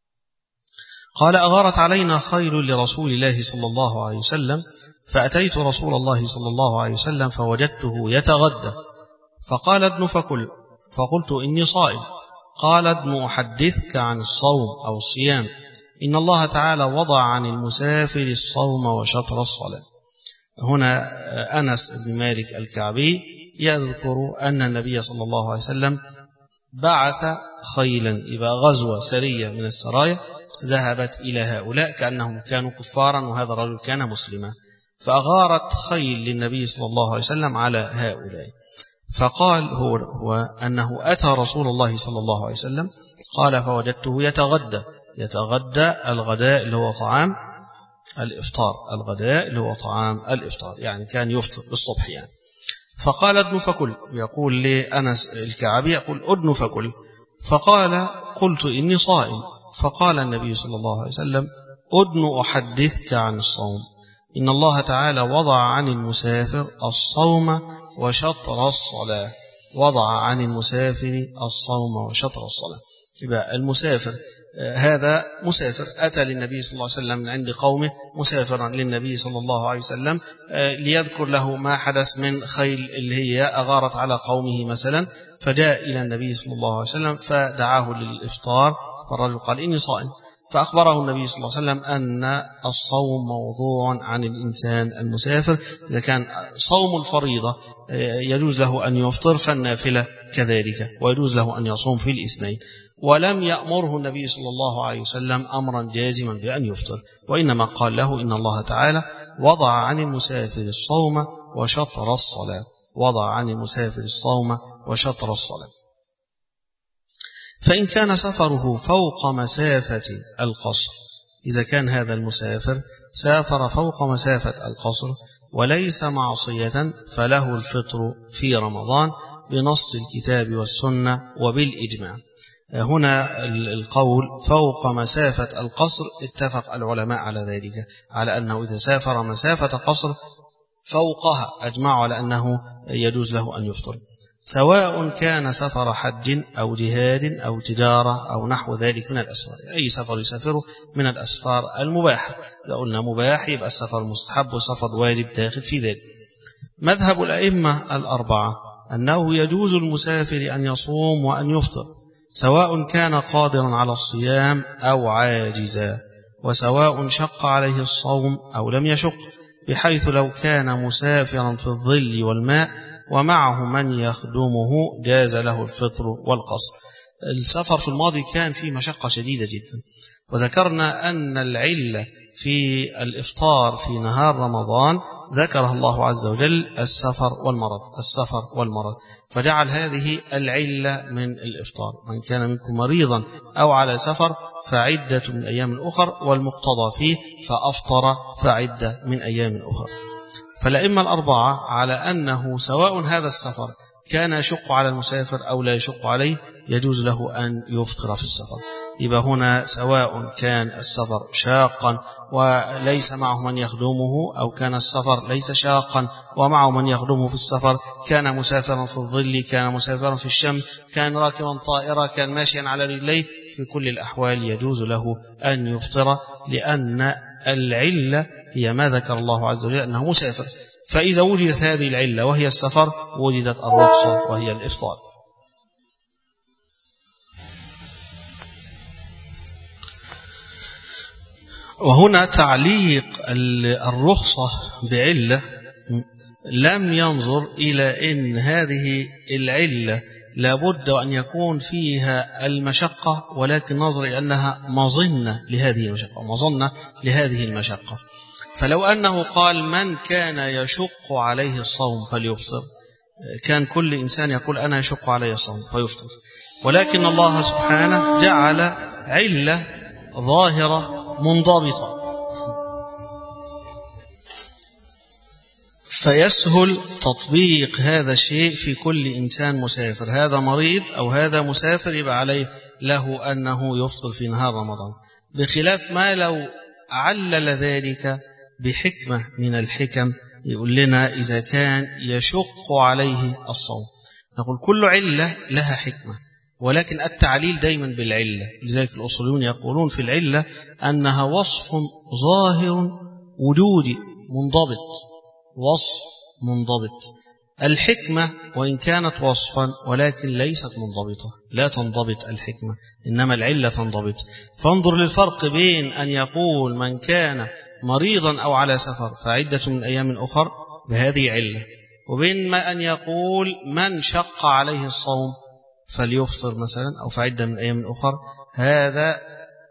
قال أغارت علينا خيل لرسول الله صلى الله عليه وسلم، فأتيت رسول الله صلى الله عليه وسلم فوجدته يتغدى، فقال ادن فكل، فقلت إني صائم. قال ادن أحدثك عن الصوم أو الصيام، إن الله تعالى وضع عن المسافر الصوم وشطر الصلاة. هنا أنس بن مالك الكعبي يذكر أن النبي صلى الله عليه وسلم بعث خيلا، يبقى غزوة سرية من السرايا ذهبت إلى هؤلاء كأنهم كانوا كفارا وهذا الرجل كان مسلما، فأغارت خيل للنبي صلى الله عليه وسلم على هؤلاء. فقال هو, هو أنه أتى رسول الله صلى الله عليه وسلم، قال فوجدته يتغدى، يتغدى الغداء اللي هو طعام الإفطار، الغداء اللي هو طعام الإفطار، يعني كان يفطر بالصبح يعني. فقال ادن فكل، يقول لأنس الكعبي يقول ادن فكل، فقال قلت إني صائم. فقال النبي صلى الله عليه وسلم ادن أحدثك عن الصوم، إن الله تعالى وضع عن المسافر الصوم وشطر الصلاة، وضع عن المسافر الصوم وشطر الصلاة. يبقى المسافر هذا مسافر أتى للنبي صلى الله عليه وسلم من عند قومه مسافرا للنبي صلى الله عليه وسلم ليذكر له ما حدث من خيل اللي هي أغارت على قومه مثلا، فجاء إلى النبي صلى الله عليه وسلم فدعاه للإفطار، فالرجل قال إني صائم، فأخبره النبي صلى الله عليه وسلم أن الصوم موضوع عن الإنسان المسافر، إذا كان صوم الفريضة يجوز له أن يفطر فالنافلة كذلك، ويجوز له أن يصوم في الاثنين. ولم يأمره النبي صلى الله عليه وسلم أمرا جازما بأن يفطر، وإنما قال له إن الله تعالى وضع عن المسافر الصوم وشطر الصلاة، وضع عن المسافر الصوم وشطر الصلاة. فإن كان سفره فوق مسافة القصر، إذا كان هذا المسافر سافر فوق مسافة القصر وليس معصية فله الفطر في رمضان بنص الكتاب والسنة وبالإجماع. هنا القول فوق مسافة القصر اتفق العلماء على ذلك، على أنه إذا سافر مسافة قصر فوقها أجمعوا على أنه يجوز له أن يفطر، سواء كان سفر حج أو جهاد أو تجارة أو نحو ذلك من الأسفار. أي سفر يسافره من الأسفار المباحة، إذا قلنا مباح يبقى السفر مستحب وسفر واجب داخل في ذلك. مذهب الأئمة الأربعة أنه يجوز المسافر أن يصوم وأن يفطر، سواء كان قادرا على الصيام أو عاجزا، وسواء شق عليه الصوم أو لم يشق، بحيث لو كان مسافرا في الظل والماء ومعه من يخدمه جاز له الفطر والقصر. السفر في الماضي كان فيه مشقة شديدة جدا، وذكرنا أن العلة في الإفطار في نهار رمضان ذكرها الله عز وجل السفر والمرض، السفر والمرض، فجعل هذه العلة من الإفطار. من كان منكم مريضا أو على سفر فعدة من أيام أخر، والمقتضى فيه فأفطر فعدة من أيام أخر. فالأئمة الأربعة على أنه سواء هذا السفر كان يشق على المسافر أو لا يشق عليه يجوز له أن يفطر في السفر. يبقى هنا سواء كان السفر شاقا وليس معه من يخدمه، أو كان السفر ليس شاقا ومعه من يخدمه في السفر، كان مسافرا في الظل، كان مسافرا في الشمس، كان راكبا طائرة، كان ماشيا على رجليه، في كل الأحوال يجوز له أن يفطر، لأن العلة هي ما ذكر الله عز وجل أنه مسافر. فإذا وجدت هذه العلة وهي السفر وجدت الرخصة وهي الإفطار. وهنا تعليق الرخصة بعلة لم ينظر إلى أن هذه العلة لابد أن يكون فيها المشقة، ولكن نظر إلى أنها مظنة لهذه المشقة، مظنة لهذه المشقة. فلو أنه قال من كان يشق عليه الصوم فليفطر، كان كل إنسان يقول أنا يشق علي الصوم فيفطر، ولكن الله سبحانه جعل علة ظاهرة منضبطة، فيسهل تطبيق هذا الشيء في كل إنسان مسافر، هذا مريض أو هذا مسافر يبقى عليه له أنه يفطر في نهار رمضان، بخلاف ما لو علل ذلك بحكمة من الحكم، يقول لنا إذا كان يشق عليه الصوم، نقول كل علة لها حكمة، ولكن التعليل دايما بالعلة. لذلك الأصوليون يقولون في العلة أنها وصف ظاهر وجودي منضبط، وصف منضبط. الحكمة وإن كانت وصفا ولكن ليست منضبطة، لا تنضبط الحكمة، إنما العلة تنضبط. فانظر للفرق بين أن يقول من كان مريضا أو على سفر فعدة من أيام أخر بهذه علة، وبين ما أن يقول من شق عليه الصوم فليفطر مثلا أو فعدة من أيام أخر، هذا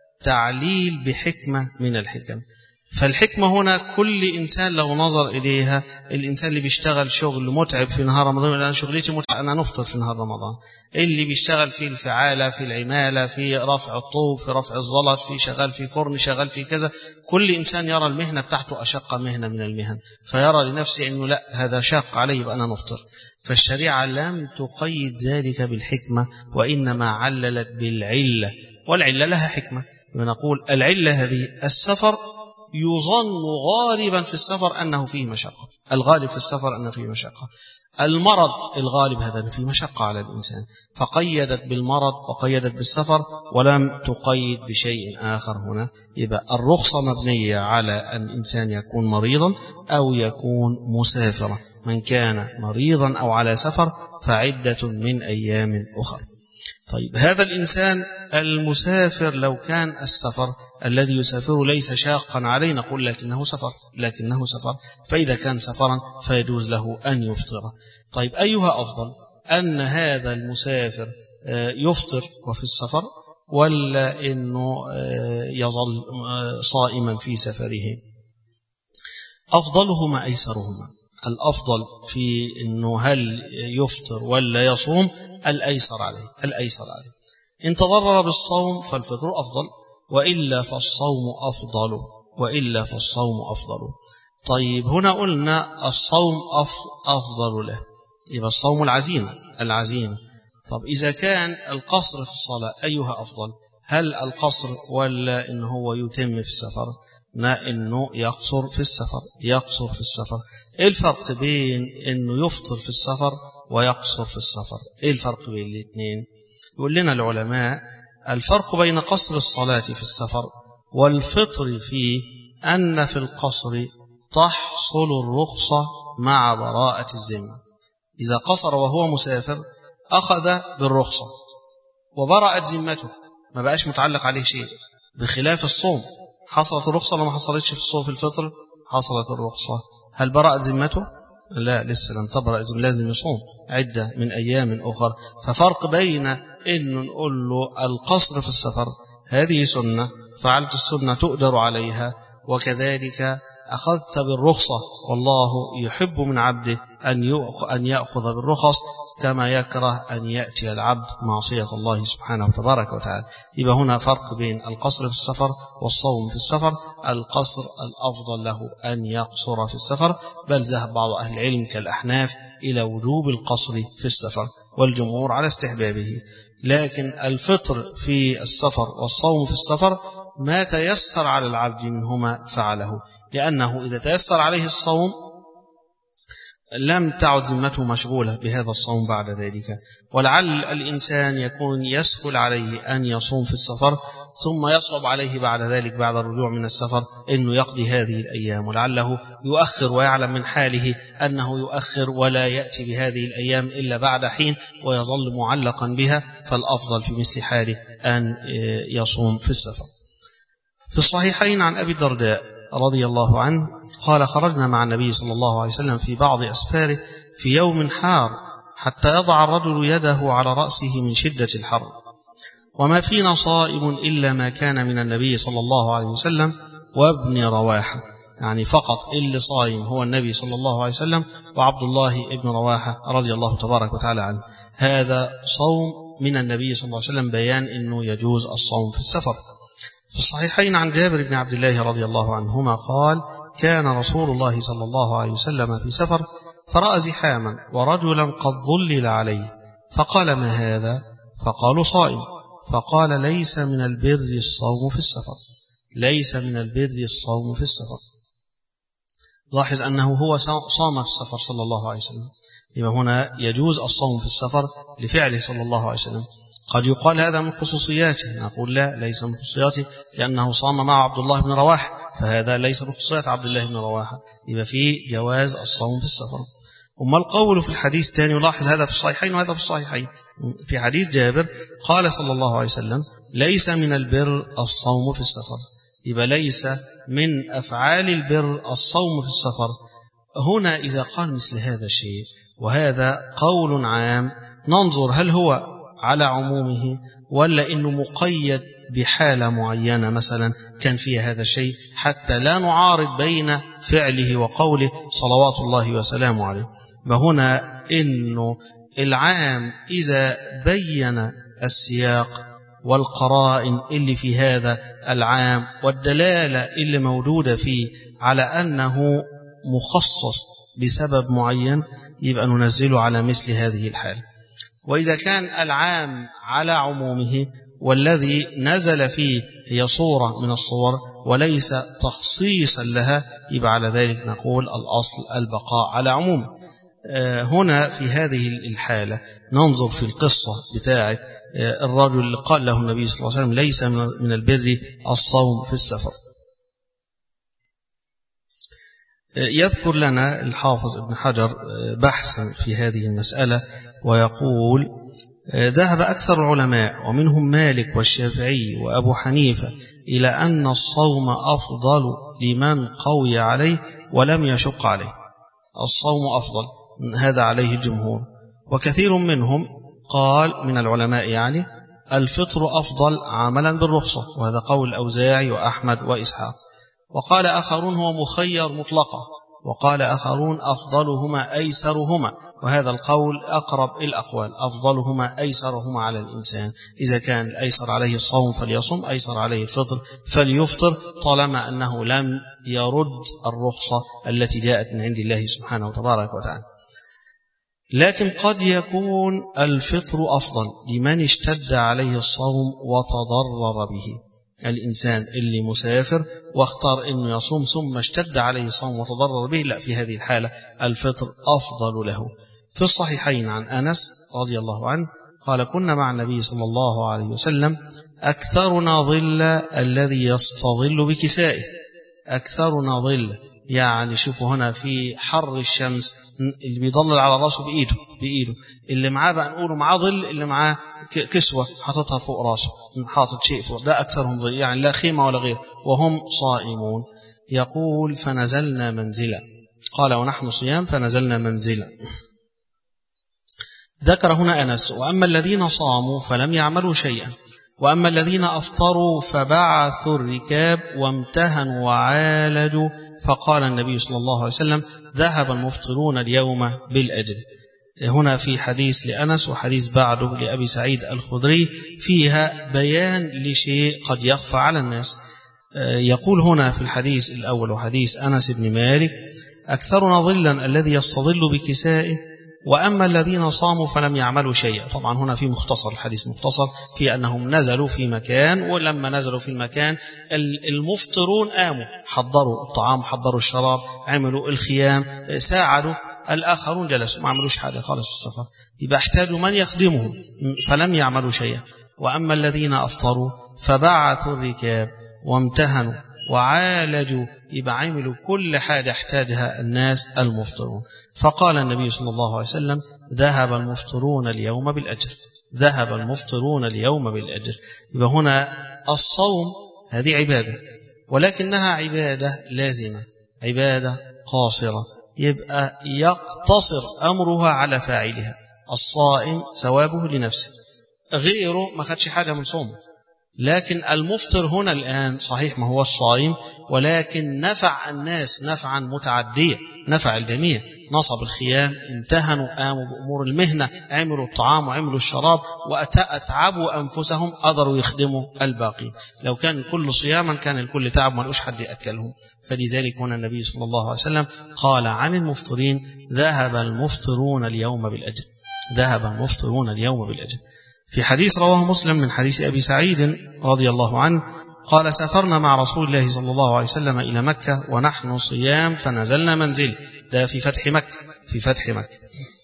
تعليل بحكمة من الحكم. فالحكمة هنا كل إنسان له نظر إليها. الإنسان اللي بيشتغل شغل متعب في نهار رمضان، أنا شغلتي متعب أنا نفطر في نهار رمضان. اللي بيشتغل في الفعالة، في العمالة، في رفع الطوب، في رفع الزلط، في شغال في فرن، شغال في كذا، كل إنسان يرى المهنة بتاعته أشق مهنة من المهن، فيرى لنفسه أنه لا هذا شاق عليه يبقى أنا نفطر. فالشريعة لم تقيد ذلك بالحكمة، وإنما عللت بالعلة، والعلة لها حكمة. ونقول العلة هذه السفر يظن غالبا في السفر أنه فيه مشقة، الغالب في السفر أنه فيه مشقة. المرض الغالب هذا فيه مشقة على الإنسان، فقيدت بالمرض وقيدت بالسفر ولم تقيد بشيء آخر. هنا يبقى الرخصة مبنية على أن الإنسان يكون مريضا أو يكون مسافرا. من كان مريضا أو على سفر فعدة من أيام أخر. طيب هذا الإنسان المسافر لو كان السفر الذي يسافر ليس شاقا عليه، نقول لكنه سفر، لكنه سفر فإذا كان سفرا فيجوز له أن يفطر. طيب أيها أفضل، أن هذا المسافر يفطر وفي السفر، ولا أنه يظل صائما في سفره؟ أفضلهما أيسرهما. الأفضل في أنه هل يفطر ولا يصوم الأيسر عليه، الأيسر عليه. إن تضرر بالصوم فالفطر أفضل، وإلا فالصوم أفضل، وإلا فالصوم أفضل. طيب هنا قلنا الصوم أفضل له، يبقى الصوم العزيمة، العزيمة. طب إذا كان القصر في الصلاة أيها أفضل؟ هل القصر ولا إن هو يتم في السفر؟ لا، إنه يقصر في السفر. يقصر في السفر. إيه الفرق بين إنه يفطر في السفر ويقصر في السفر؟ إيه الفرق بين الاثنين؟ يقول لنا العلماء الفرق بين قصر الصلاة في السفر والفطر فيه أن في القصر تحصل الرخصة مع براءة الذمة. إذا قصر وهو مسافر أخذ بالرخصة وبرأت ذمته، ما بقاش متعلق عليه شيء، بخلاف الصوم. حصلت الرخصة ولا ما حصلتش في الصوم في الفطر؟ حصلت الرخصة. هل برأت ذمته؟ لا، لسه لم تبرأ ذمته، لازم يصوم عدة من أيام أخرى. ففرق بين إنه نقول له القصر في السفر هذه سنة، فعلت السنة تؤجر عليها، وكذلك أخذت بالرخصة، والله يحب من عبده أن يأخذ بالرخص كما يكره أن يأتي العبد معصية الله سبحانه وتبارك وتعالى. يبقى هنا فرق بين القصر في السفر والصوم في السفر. القصر الأفضل له أن يقصر في السفر، بل ذهب بعض أهل العلم كالأحناف إلى وجوب القصر في السفر، والجمهور على استحبابه. لكن الفطر في السفر والصوم في السفر ما تيسر على العبد منهما فعله، لأنه إذا تيسر عليه الصوم لم تعد ذمته مشغولة بهذا الصوم بعد ذلك. ولعل الإنسان يكون يسهل عليه أن يصوم في السفر، ثم يصعب عليه بعد ذلك بعد الرجوع من السفر أنه يقضي هذه الأيام، ولعله يؤخر ويعلم من حاله أنه يؤخر ولا يأتي بهذه الأيام إلا بعد حين ويظل معلقا بها. فالأفضل في مثل حاله أن يصوم في السفر. في الصحيحين عن أبي الدرداء رضي الله عنه قال: خرجنا مع النبي صلى الله عليه وسلم في بعض أسفاره في يوم حار، حتى يضع الرجل يده على رأسه من شدة الحر، وما فينا صائم إلا ما كان من النبي صلى الله عليه وسلم وابن رواحة، يعني فقط اللي صائم هو النبي صلى الله عليه وسلم وعبد الله ابن رواحة رضي الله تبارك وتعالى عنه. هذا صوم من النبي صلى الله عليه وسلم، بيان أنه يجوز الصوم في السفر. في الصحيحين عن جابر بن عبد الله رضي الله عنهما قال: كان رسول الله صلى الله عليه وسلم في سفر فرأى زحاما ورجلا قد ظلل عليه، فقال: ما هذا؟ فقالوا: صائم. فقال: ليس من البر الصوم في السفر، ليس من البر الصوم في السفر. لاحظ أنه هو صام في السفر صلى الله عليه وسلم، يبقى هنا يجوز الصوم في السفر لفعله صلى الله عليه وسلم. قد يقال هذا من خصوصياته، نقول لا، ليس من خصوصياته، لأنه صام مع عبد الله بن رواحة، فهذا ليس من خصوصيات عبد الله بن رواحة، يبقى فيه جواز الصوم في السفر. أما القول في الحديث الثاني، ولاحظ هذا في الصحيحين وهذا في الصحيحين، في حديث جابر قال صلى الله عليه وسلم: ليس من البر الصوم في السفر، يبقى ليس من أفعال البر الصوم في السفر. هنا إذا قال مثل هذا الشيء وهذا قول عام، ننظر هل هو على عمومه ولا إنه مقيد بحالة معينة مثلا كان فيها هذا الشيء، حتى لا نعارض بين فعله وقوله صلوات الله وسلامه عليه. فهنا إنه العام إذا بين السياق والقرائن اللي في هذا العام والدلالة اللي موجودة فيه على أنه مخصص بسبب معين، يبقى ننزله على مثل هذه الحال. وإذا كان العام على عمومه والذي نزل فيه هي صورة من الصور وليس تخصيصا لها، يبقى على ذلك نقول الأصل البقاء على عمومه. هنا في هذه الحالة ننظر في القصة بتاعة الرجل اللي قال له النبي صلى الله عليه وسلم: ليس من البر الصوم في السفر. يذكر لنا الحافظ ابن حجر بحثا في هذه المسألة ويقول: ذهب أكثر العلماء ومنهم مالك والشافعي وأبو حنيفة إلى أن الصوم أفضل لمن قوي عليه ولم يشق عليه. الصوم أفضل، هذا عليه الجمهور. وكثير منهم قال من العلماء يعني الفطر أفضل عملا بالرخصة، وهذا قول الأوزاعي وأحمد وإسحاق. وقال آخرون هو مخير مطلقا، وقال آخرون أفضلهما أيسرهما، وهذا القول أقرب الأقوال، أفضلهما أيسرهما على الإنسان. إذا كان الأيسر عليه الصوم فليصم، أيسر عليه الفطر فليفطر، طالما أنه لم يرد الرخصة التي جاءت من عند الله سبحانه وتبارك وتعالى. لكن قد يكون الفطر أفضل لمن اشتد عليه الصوم وتضرر به. الإنسان اللي مسافر واختار أنه يصوم ثم اشتد عليه الصوم وتضرر به، لا، في هذه الحالة الفطر أفضل له. في الصحيحين عن أنس رضي الله عنه قال: كنا مع النبي صلى الله عليه وسلم أكثرنا ظل الذي يستظل بكسائه. أكثرنا ظل يعني شوفوا هنا في حر الشمس اللي بيضلل على راسه بإيده بإيده اللي معاه بقى نقوله معاه ظل، اللي معاه كسوة حاططها فوق راسه، حاطط شيء فوق، ده أكثرهم ظل، يعني لا خيمة ولا غير، وهم صائمون. يقول: فنزلنا منزلا. قال: ونحن صيام فنزلنا منزلا. ذكر هنا أنس: وأما الذين صاموا فلم يعملوا شيئا، وأما الذين أفطروا فبعثوا الركاب وامتهنوا وعالجوا، فقال النبي صلى الله عليه وسلم: ذهب المفطرون اليوم بالأجر. هنا في حديث لأنس وحديث بعده لأبي سعيد الخدري فيها بيان لشيء قد يخفى على الناس. يقول هنا في الحديث الأول وحديث أنس بن مالك: أكثرنا ظلا الذي يستظل بكسائه، وأما الذين صاموا فلم يعملوا شيئا. طبعا هنا في مختصر، الحديث مختصر في أنهم نزلوا في مكان، ولما نزلوا في المكان المفطرون قاموا حضروا الطعام، حضروا الشراب، عملوا الخيام، ساعدوا. الآخرون جلسوا ما عملوش حاجة خالص في السفر، يبقى احتاجوا من يخدمهم فلم يعملوا شيئا. وأما الذين أفطروا فبعثوا الركاب وامتهنوا وعالجوا، يبقى عملوا كل حاجة احتاجها الناس المفطرون. فقال النبي صلى الله عليه وسلم: ذهب المفطرون اليوم بالأجر. ذهب المفطرون اليوم بالأجر. يبقى هنا الصوم هذه عبادة، ولكنها عبادة لازمة، عبادة قاصرة، يبقى يقتصر أمرها على فاعلها. الصائم ثوابه لنفسه، غيره ما خدش حاجة من صومه. لكن المفطر هنا الآن صحيح ما هو الصائم، ولكن نفع الناس نفعا متعديا، نفع الجميع، نصب الخيام، امتهنوا، قاموا بأمور المهنة، عملوا الطعام وعملوا الشراب، وأتعبوا أنفسهم، قدروا يخدموا الباقين. لو كان الكل صياما كان الكل تعب ما لقوش حد يأكلهم. فلذلك هنا النبي صلى الله عليه وسلم قال عن المفطرين: ذهب المفطرون اليوم بالأجر. ذهب المفطرون اليوم بالأجر. في حديث رواه مسلم من حديث أبي سعيد رضي الله عنه قال: سافرنا مع رسول الله صلى الله عليه وسلم إلى مكة ونحن صيام فنزلنا منزل. ده في فتح مكة، في فتح مكة.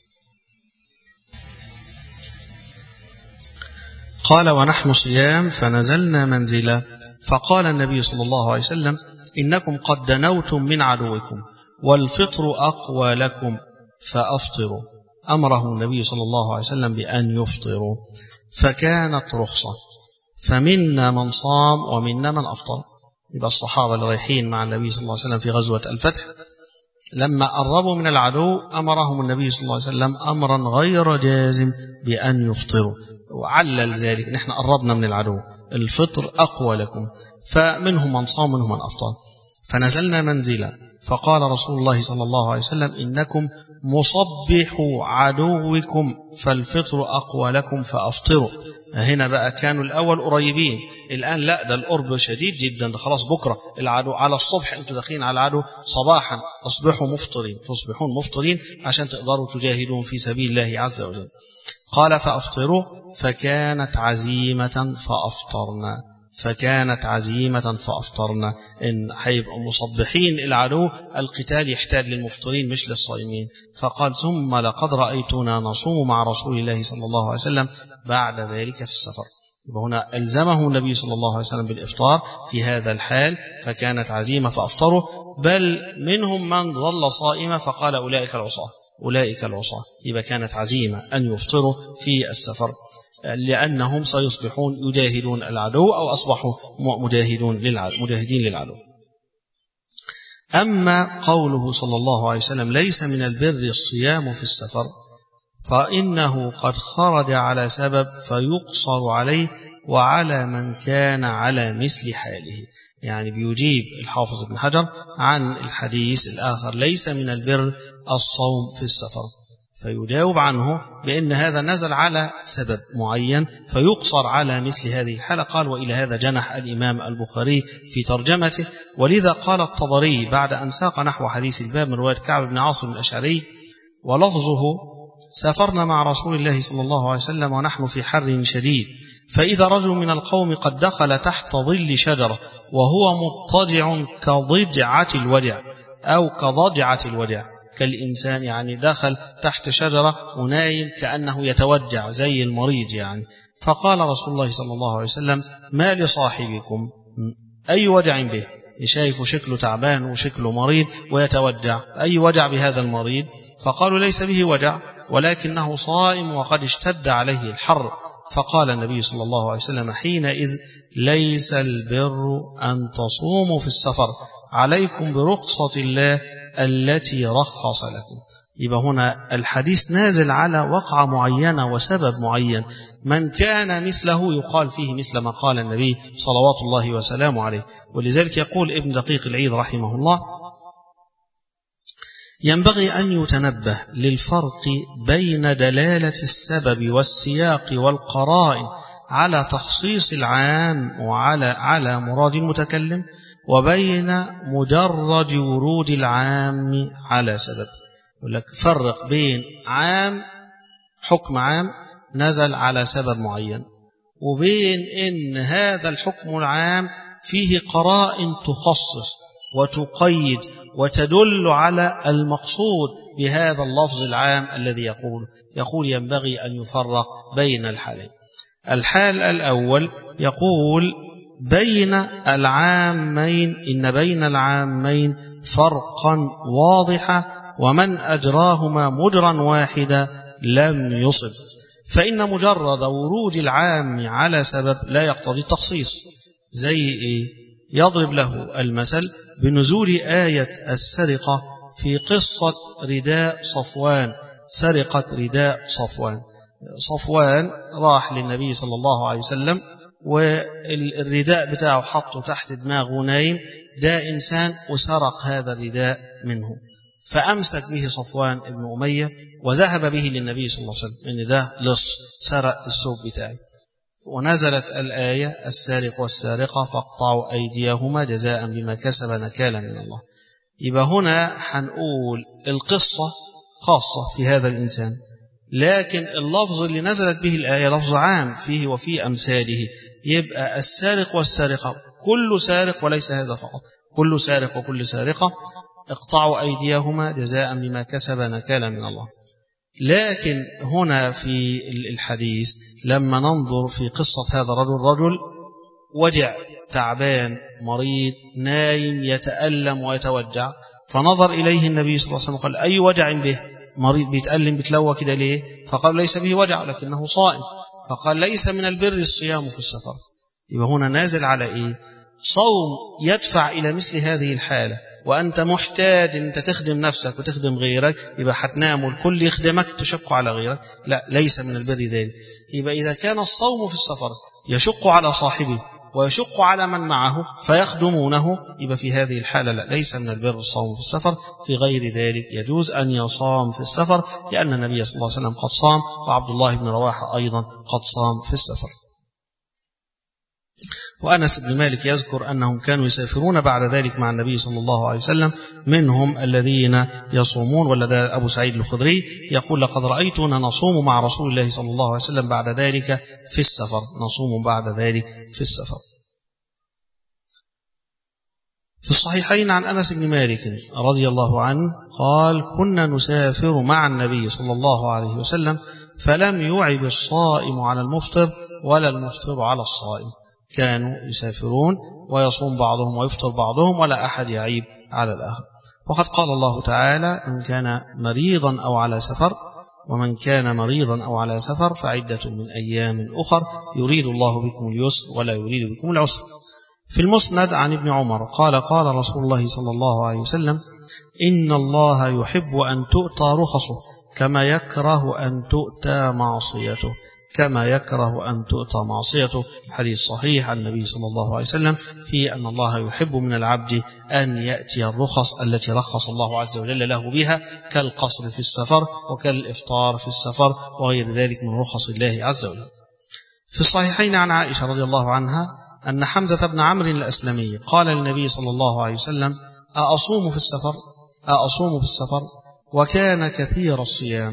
قال: ونحن صيام فنزلنا منزلا، فقال النبي صلى الله عليه وسلم: إنكم قد دنوتم من عدوكم والفطر أقوى لكم فأفطروا. أمره النبي صلى الله عليه وسلم بأن يفطروا، فكانت رخصة، فمنا من صام ومنا من أفطر. يبقى الصحابة اللي رايحين مع النبي صلى الله عليه وسلم في غزوة الفتح لما قربوا من العدو أمرهم النبي صلى الله عليه وسلم أمرا غير جازم بأن يفطروا، وعلل ذلك: نحن قربنا من العدو، الفطر أقوى لكم. فمنهم من صام ومنهم من أفطر. فنزلنا منزلا، فقال رسول الله صلى الله عليه وسلم: إنكم مصبحوا عدوكم فالفطر أقوى لكم فأفطروا. هنا بقى كانوا الأول قريبين، الآن لا، ده القرب شديد جدا، ده خلاص بكرة العدو على الصبح، انتوا داخلين على العدو صباحا، تصبحوا مفطرين، تصبحون مفطرين عشان تقدروا تجاهدون في سبيل الله عز وجل. قال: فأفطروا، فكانت عزيمة فأفطرنا. فكانت عزيمة فأفطرنا. إن هيبقوا مصبحين العدو، القتال يحتاج للمفطرين مش للصائمين. فقال: ثم لقد رأيتنا نصوم مع رسول الله صلى الله عليه وسلم بعد ذلك في السفر. هنا ألزمه النبي صلى الله عليه وسلم بالإفطار في هذا الحال، فكانت عزيمة فأفطروا. بل منهم من ظل صائما فقال: أولئك العصاة، أولئك العصاة. يبقى كانت عزيمة أن يفطروا في السفر، لأنهم سيصبحون يجاهدون العدو أو أصبحوا مجاهدون للعدو مجاهدين للعدو. أما قوله صلى الله عليه وسلم: ليس من البر الصيام في السفر، فإنه قد خرج على سبب فيقصر عليه وعلى من كان على مثل حاله. يعني بيجيب الحافظ ابن حجر عن الحديث الآخر: ليس من البر الصوم في السفر، فيجاوب عنه بأن هذا نزل على سبب معين فيقصر على مثل هذه الحالة. قال: وإلى هذا جنح الإمام البخاري في ترجمته. ولذا قال الطبري بعد أن ساق نحو حديث الباب من رواية كعب بن عاصم الأشعري: ولفظه سافرنا مع رسول الله صلى الله عليه وسلم ونحن في حر شديد، فإذا رجل من القوم قد دخل تحت ظل شجرة وهو مضطجع كضجعة الودع أو كضجعة الودع، كالإنسان يعني دخل تحت شجرة ونايم كأنه يتوجع زي المريض يعني. فقال رسول الله صلى الله عليه وسلم: ما لصاحبكم؟ أي وجع به؟ شايف شكله تعبان وشكله مريض ويتوجع، أي وجع بهذا المريض؟ فقالوا: ليس به وجع ولكنه صائم وقد اشتد عليه الحر. فقال النبي صلى الله عليه وسلم حينئذ: ليس البر أن تصوموا في السفر، عليكم برخصة الله التي رخص لكم. يبقى هنا الحديث نازل على وقعة معينة وسبب معين، من كان مثله يقال فيه مثل ما قال النبي صلوات الله وسلامه عليه. ولذلك يقول ابن دقيق العيد رحمه الله: ينبغي أن يتنبه للفرق بين دلالة السبب والسياق والقرائن على تخصيص العام وعلى على مراد المتكلم، وبين مجرد ورود العام على سبب. يقول لك فرق بين عام حكم عام نزل على سبب معين، وبين إن هذا الحكم العام فيه قرائن تخصص وتقيد وتدل على المقصود بهذا اللفظ العام الذي يقول يقول ينبغي أن يفرق بين الحالين. الحال الأول يقول: بين العامين إن بين العامين فرقا واضحا، ومن أجراهما مجرا واحدا لم يصب. فإن مجرد ورود العام على سبب لا يقتضي التخصيص. زي إيه؟ يضرب له المثل بنزول آية السرقة في قصة رداء صفوان، سرقة رداء صفوان. صفوان راح للنبي صلى الله عليه وسلم والرداء بتاعه حطه تحت دماغه نايم، ده إنسان وسرق هذا الرداء منه، فأمسك به صفوان ابن أمية وذهب به للنبي صلى الله عليه وسلم إن ده لص سرق في الثوب بتاعي. ونزلت الآية: السارق والسارقة فاقطعوا أيديهما جزاء بما كسب نكالا من الله. يبقى هنا هنقول القصة خاصة في هذا الإنسان، لكن اللفظ اللي نزلت به الآية لفظ عام فيه وفي أمثاله. يبقى السارق والسارقة كل سارق وليس هذا فقط، كل سارق وكل سارقة اقطعوا أيديهما جزاء بما كسب نكالا من الله. لكن هنا في الحديث لما ننظر في قصة هذا الرجل، رجل وجع تعبان مريض نايم يتألم ويتوجع، فنظر إليه النبي صلى الله عليه وسلم قال: أي وجع به؟ مريض بيتألم بتلوى كده ليه؟ فقال: ليس به وجع لكنه صائم. فقال: ليس من البر الصيام في السفر. يبقى هنا نازل على إيه؟ صوم يدفع إلى مثل هذه الحالة، وأنت محتاج أن أنت تخدم نفسك وتخدم غيرك، يبقى هتنام والكل يخدمك تشق على غيرك، لا، ليس من البر ذلك. يبقى إذا كان الصوم في السفر يشق على صاحبه ويشق على من معه فيخدمونه، يبقى في هذه الحالة لا، ليس من البر الصوم في السفر. في غير ذلك يجوز أن يصام في السفر، لأن النبي صلى الله عليه وسلم قد صام، وعبد الله بن رواحة أيضا قد صام في السفر. وأنس بن مالك يذكر أنهم كانوا يسافرون بعد ذلك مع النبي صلى الله عليه وسلم، منهم الذين يصومون، ولا أبو سعيد الخدري يقول: لقد رأيتنا نصوم مع رسول الله صلى الله عليه وسلم بعد ذلك في السفر، نصوم بعد ذلك في السفر. في الصحيحين عن أنس بن مالك رضي الله عنه قال: كنا نسافر مع النبي صلى الله عليه وسلم فلم يعب الصائم على المفطر ولا المفطر على الصائم. كانوا يسافرون ويصوم بعضهم ويفطر بعضهم ولا أحد يعيب على الآخر. وقد قال الله تعالى: من كان مريضا أو على سفر، ومن كان مريضا أو على سفر فعدة من أيام أخر يريد الله بكم اليسر ولا يريد بكم العسر. في المسند عن ابن عمر قال: قال رسول الله صلى الله عليه وسلم: إن الله يحب أن تؤتى رخصه كما يكره أن تؤتى معصيته، كما يكره أن تؤتى معصيته. حديث صحيح عن النبي صلى الله عليه وسلم في أن الله يحب من العبد أن يأتي الرخص التي رخص الله عز وجل له بها، كالقصر في السفر وكالإفطار في السفر وغير ذلك من رخص الله عز وجل. في الصحيحين عن عائشة رضي الله عنها أن حمزة بن عمرو الأسلمي قال للنبي صلى الله عليه وسلم: أأصوم في السفر؟ أأصوم في السفر؟ وكان كثير الصيام،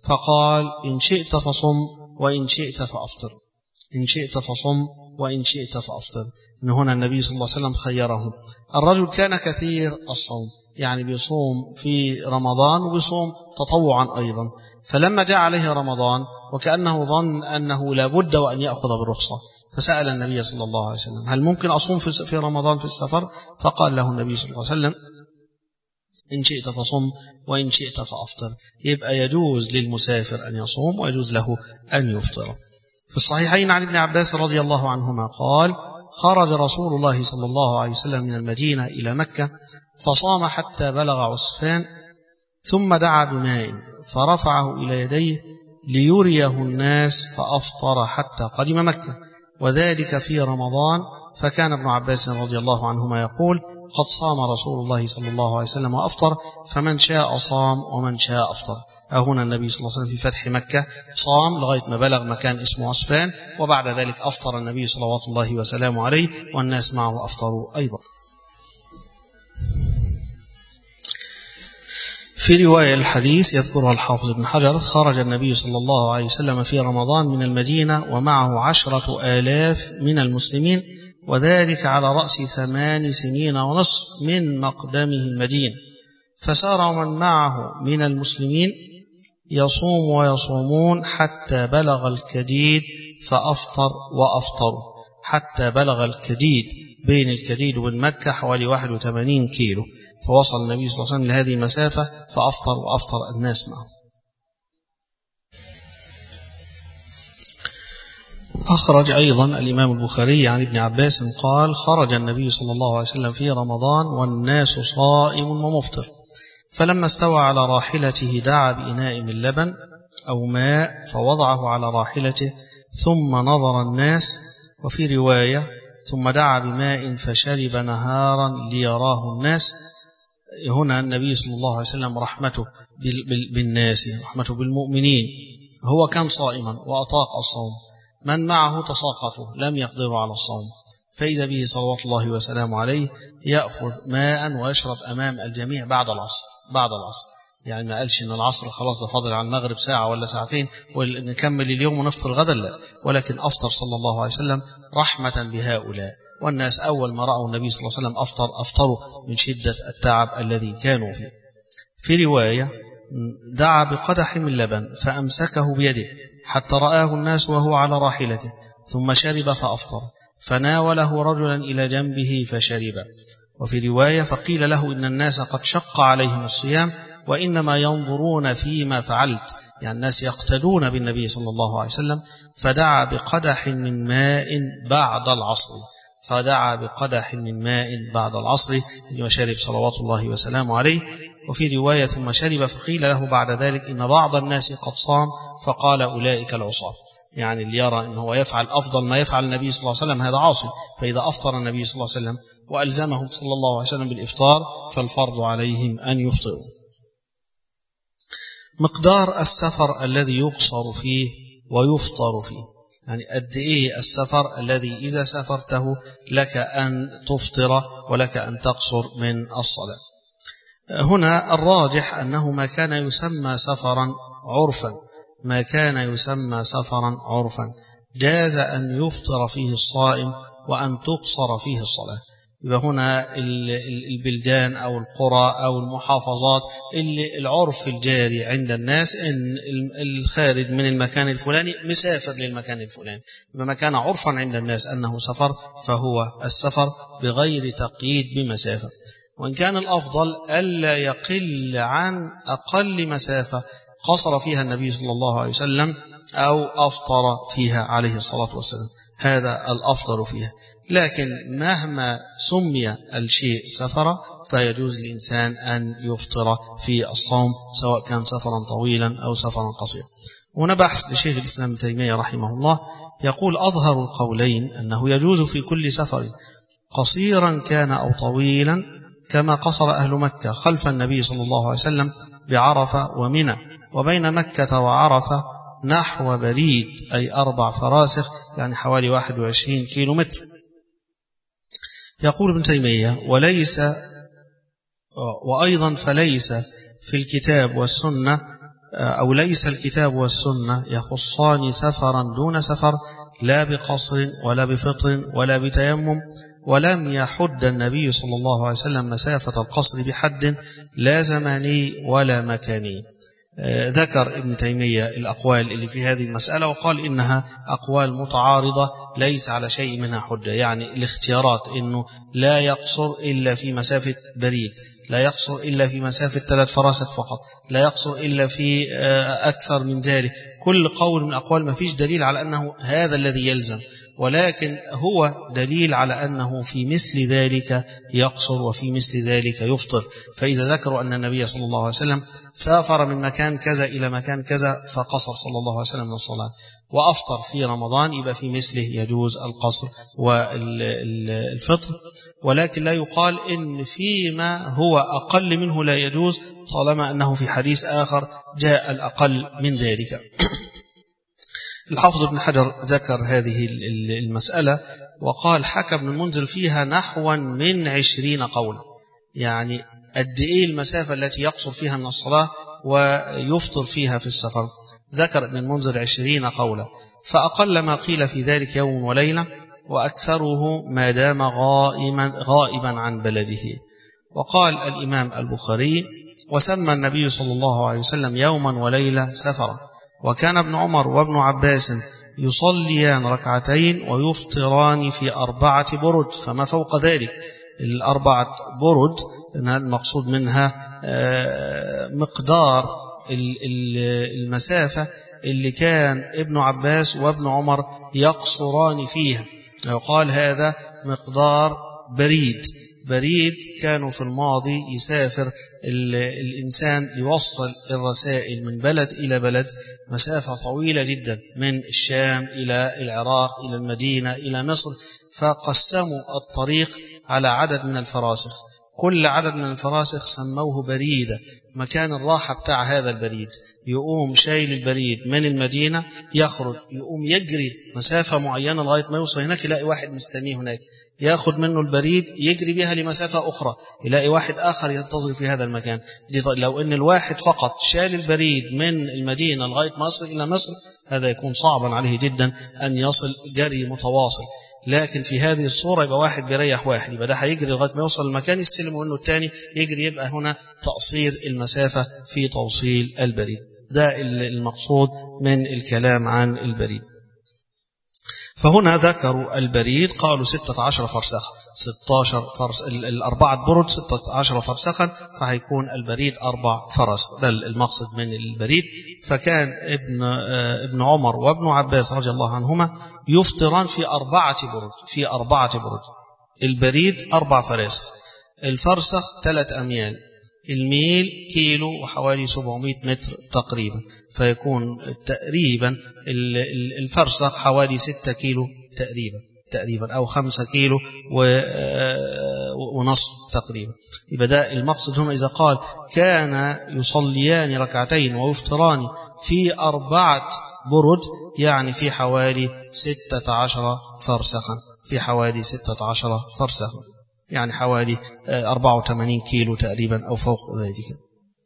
فقال إن شئت فصم وإن شئت فأفطر، إن شئت فصم وإن شئت فأفطر. من هنا النبي صلى الله عليه وسلم خيره. الرجل كان كثير الصوم، يعني بيصوم في رمضان وبيصوم تطوعا أيضا، فلما جاء عليه رمضان وكأنه ظن أنه لا بد وأن يأخذ بالرخصة، فسأل النبي صلى الله عليه وسلم هل ممكن أصوم في رمضان في السفر؟ فقال له النبي صلى الله عليه وسلم إن شئت فصم وإن شئت فأفطر. يبقى يجوز للمسافر أن يصوم ويجوز له أن يفطر. في الصحيحين عن ابن عباس رضي الله عنهما قال خرج رسول الله صلى الله عليه وسلم من المدينة إلى مكة فصام حتى بلغ عسفان، ثم دعا بماء فرفعه إلى يديه ليريه الناس فأفطر حتى قدم مكة، وذلك في رمضان. فكان ابن عباس رضي الله عنهما يقول قد صام رسول الله صلى الله عليه وسلم وأفطر، فمن شاء صام ومن شاء أفطر. هنا النبي صلى الله عليه وسلم في فتح مكة صام لغاية ما بلغ مكان اسمه عسفان، وبعد ذلك أفطر النبي صلوات الله وسلامه عليه والناس معه أفطروا أيضا. في رواية الحديث يذكرها الحافظ ابن حجر خرج النبي صلى الله عليه وسلم في رمضان من المدينة ومعه عشرة آلاف من المسلمين، وذلك على رأس ثمان سنين ونصف من مقدمه المدينة، فسار من معه من المسلمين يصوم ويصومون حتى بلغ الكديد فأفطر وأفطروا، حتى بلغ الكديد، بين الكديد وبين مكة حوالي واحد وثمانين كيلو، فوصل النبي صلى الله عليه وسلم لهذه المسافة فأفطر وأفطر الناس معه. أخرج أيضا الإمام البخاري عن ابن عباس قال خرج النبي صلى الله عليه وسلم في رمضان والناس صائم ومفطر، فلما استوى على راحلته دعا بإناء من لبن أو ماء فوضعه على راحلته ثم نظر الناس، وفي رواية ثم دعا بماء فشرب نهارا ليراه الناس. هنا النبي صلى الله عليه وسلم رحمته بالناس، رحمته بالمؤمنين، هو كان صائما وأطاق الصوم، من معه تساقطوا لم يقدروا على الصوم، فإذا به صلوات الله وسلامه عليه يأخذ ماء ويشرب أمام الجميع بعد العصر. بعد العصر يعني ما قالش إن العصر خلاص ده فاضل عن المغرب ساعة ولا ساعتين ونكمل اليوم ونفطر غدا، لا، ولكن أفطر صلى الله عليه وسلم رحمة بهؤلاء، والناس أول ما رأوا النبي صلى الله عليه وسلم أفطر أفطروا من شدة التعب الذي كانوا فيه. في رواية دعا بقدح من لبن فأمسكه بيده حتى رآه الناس وهو على راحلته، ثم شرب فأفطر، فناوله رجلا إلى جنبه فشرب. وفي رواية فقيل له إن الناس قد شق عليهم الصيام وإنما ينظرون فيما فعلت، يعني الناس يقتدون بالنبي صلى الله عليه وسلم، فدعا بقدح من ماء بعد العصر، فدعا بقدح من ماء بعد العصر وشرب صلوات الله وسلامه عليه. وفي رواية ثم شرب، فقيل له بعد ذلك إن بعض الناس قد صام، فقال أولئك العصاة، يعني اللي يرى أنه يفعل أفضل ما يفعل النبي صلى الله عليه وسلم هذا عاصي، فإذا أفطر النبي صلى الله عليه وسلم وألزمهم صلى الله عليه وسلم بالإفطار فالفرض عليهم أن يفطروا. مقدار السفر الذي يقصر فيه ويفطر فيه، يعني قد إيه السفر الذي إذا سافرته لك أن تفطر ولك أن تقصر من الصلاة. هنا الراجح أنه ما كان يسمى سفرا عرفا، ما كان يسمى سفرا عرفا جاز أن يفطر فيه الصائم وأن تقصر فيه الصلاة. يبقى هنا البلدان أو القرى أو المحافظات اللي العرف الجاري عند الناس إن الخارج من المكان الفلاني مسافر للمكان الفلاني، بما كان عرفا عند الناس أنه سفر فهو السفر بغير تقييد بمسافة، وإن كان الأفضل ألا يقل عن أقل مسافة قصر فيها النبي صلى الله عليه وسلم أو أفطر فيها عليه الصلاة والسلام، هذا الأفضل فيها. لكن مهما سمي الشيء سفرا فيجوز للإنسان أن يفطر في الصوم سواء كان سفرا طويلا أو سفرا قصيرا. هنا بحث لشيخ الإسلام ابن تيمية رحمه الله يقول أظهر القولين أنه يجوز في كل سفر قصيرا كان أو طويلا، كما قصر أهل مكة خلف النبي صلى الله عليه وسلم بعرفة ومنى، وبين مكة وعرفة نحو بريد أي أربع فراسخ، يعني حوالي واحد وعشرين كيلو متر. يقول ابن تيمية وليس وأيضا فليس في الكتاب والسنة أو ليس الكتاب والسنة يخصان سفرا دون سفر لا بقصر ولا بفطر ولا بتيمم، ولم يحد النبي صلى الله عليه وسلم مسافة القصر بحد لا زماني ولا مكاني. ذكر ابن تيمية الأقوال اللي في هذه المسألة وقال إنها أقوال متعارضة ليس على شيء منها حجة، يعني الاختيارات إنه لا يقصر إلا في مسافة بريد، لا يقصر إلا في مسافة ثلاث فراسخ فقط، لا يقصر إلا في أكثر من ذلك، كل قول من الأقوال ما فيش دليل على أنه هذا الذي يلزم، ولكن هو دليل على أنه في مثل ذلك يقصر وفي مثل ذلك يفطر. فإذا ذكروا أن النبي صلى الله عليه وسلم سافر من مكان كذا إلى مكان كذا فقصر صلى الله عليه وسلم من الصلاة وأفطر في رمضان، يبقى في مثله يجوز القصر والفطر، ولكن لا يقال إن فيما هو أقل منه لا يجوز طالما أنه في حديث آخر جاء الأقل من ذلك. الحافظ ابن حجر ذكر هذه المسألة وقال حكى ابن المنذر فيها نحوا من عشرين قولا، يعني قد إيه المسافة التي يقصر فيها من الصلاة ويفطر فيها في السفر. ذكر ابن المنذر عشرين قولا، فأقل ما قيل في ذلك يوم وليلة، وأكثره ما دام غائبا, غائبا عن بلده. وقال الإمام البخاري وسمى النبي صلى الله عليه وسلم يوما وليلة سفرا، وكان ابن عمر وابن عباس يصليان ركعتين ويفطران في أربعة برد فما فوق ذلك. الأربعة برد المقصود منها مقدار المسافة اللي كان ابن عباس وابن عمر يقصران فيها، وقال هذا مقدار بريد. بريد كانوا في الماضي يسافر الإنسان يوصل الرسائل من بلد إلى بلد مسافة طويلة جدا، من الشام إلى العراق إلى المدينة إلى مصر، فقسموا الطريق على عدد من الفراسخ، كل عدد من الفراسخ سموه بريدة، مكان الراحة بتاع هذا البريد. يقوم شايل البريد من المدينة يخرج يقوم يجري مسافة معينة لغاية ما يوصل هناك يلاقي واحد مستنيه هناك، ياخد منه البريد يجري بها لمسافة أخرى يلاقي واحد آخر ينتظر في هذا المكان. لو أن الواحد فقط شال البريد من المدينة لغاية ما يصل إلى مصر هذا يكون صعبا عليه جدا أن يصل جري متواصل، لكن في هذه الصورة يبقى واحد بيريح واحد، يبقى ده هيجري لغاية ما يوصل المكان يستلم منه الثاني يجري، يبقى هنا تقصير المسافة في توصيل البريد. ده المقصود من الكلام عن البريد. فهنا ذكروا البريد قالوا ستة عشر فرسخ، ستة عشر فرس الأربعة برد ستة عشر فرسخا، فهيكون البريد أربع فرسخ، ده المقصد من البريد. فكان ابن ابن عمر وابن عباس رضي الله عنهما يفطران في أربعة برد، في أربعة برد. البريد أربع فراسخ، الفرسخ ثلاث أميال، الميل كيلو وحوالي سبعمائة متر تقريبا، فيكون تقريبا الفرسخ حوالي ستة كيلو تقريبا تقريبا أو خمسة كيلو ونصف تقريبا. يبقى ده المقصد هم إذا قال كان يصليان ركعتين ويفطران في أربعة برد، يعني في حوالي ستة عشر فرسخا، في حوالي ستة عشر فرسخا، يعني حوالي أربعة وثمانين كيلو تقريبا أو فوق ذلك.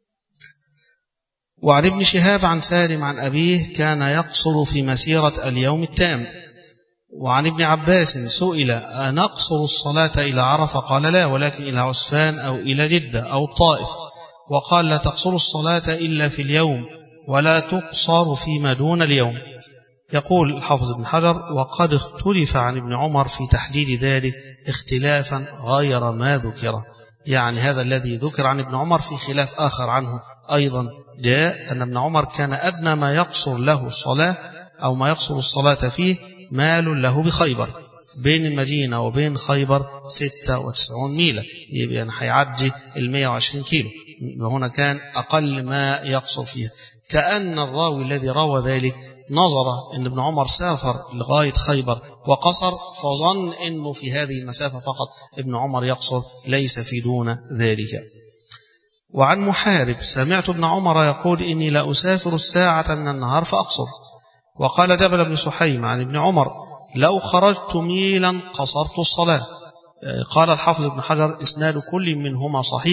وعن ابن شهاب عن سالم عن أبيه كان يقصر في مسيرة اليوم التام. وعن ابن عباس سئل أنقصر الصلاة إلى عرفة؟ قال لا، ولكن إلى عسفان أو إلى جدة أو الطائف. وقال لا تقصر الصلاة إلا في اليوم ولا تقصر فيما دون اليوم. يقول الحافظ ابن حجر وقد اختلف عن ابن عمر في تحديد ذلك اختلافا غير ما ذكره، يعني هذا الذي ذكر عن ابن عمر في خلاف آخر عنه أيضا جاء أن ابن عمر كان أدنى ما يقصر له الصلاة أو ما يقصر الصلاة فيه مال له بخيبر، بين المدينة وبين خيبر ستة وتسعين ميلا، يعني هيعدي المئة وعشرين كيلو، وهنا كان أقل ما يقصر فيه. كأن الراوي الذي روى ذلك نظر أن ابن عمر سافر لغاية خيبر وقصر، فظن أنه في هذه المسافة فقط ابن عمر يقصر، ليس في دون ذلك. وعن محارب سمعت ابن عمر يقول إني لا أسافر الساعة من النهار فأقصر. وقال جبل بن سحيم عن ابن عمر لو خرجت ميلا قصرت الصلاة. قال الحافظ ابن حجر إسناد كل منهما صحيح،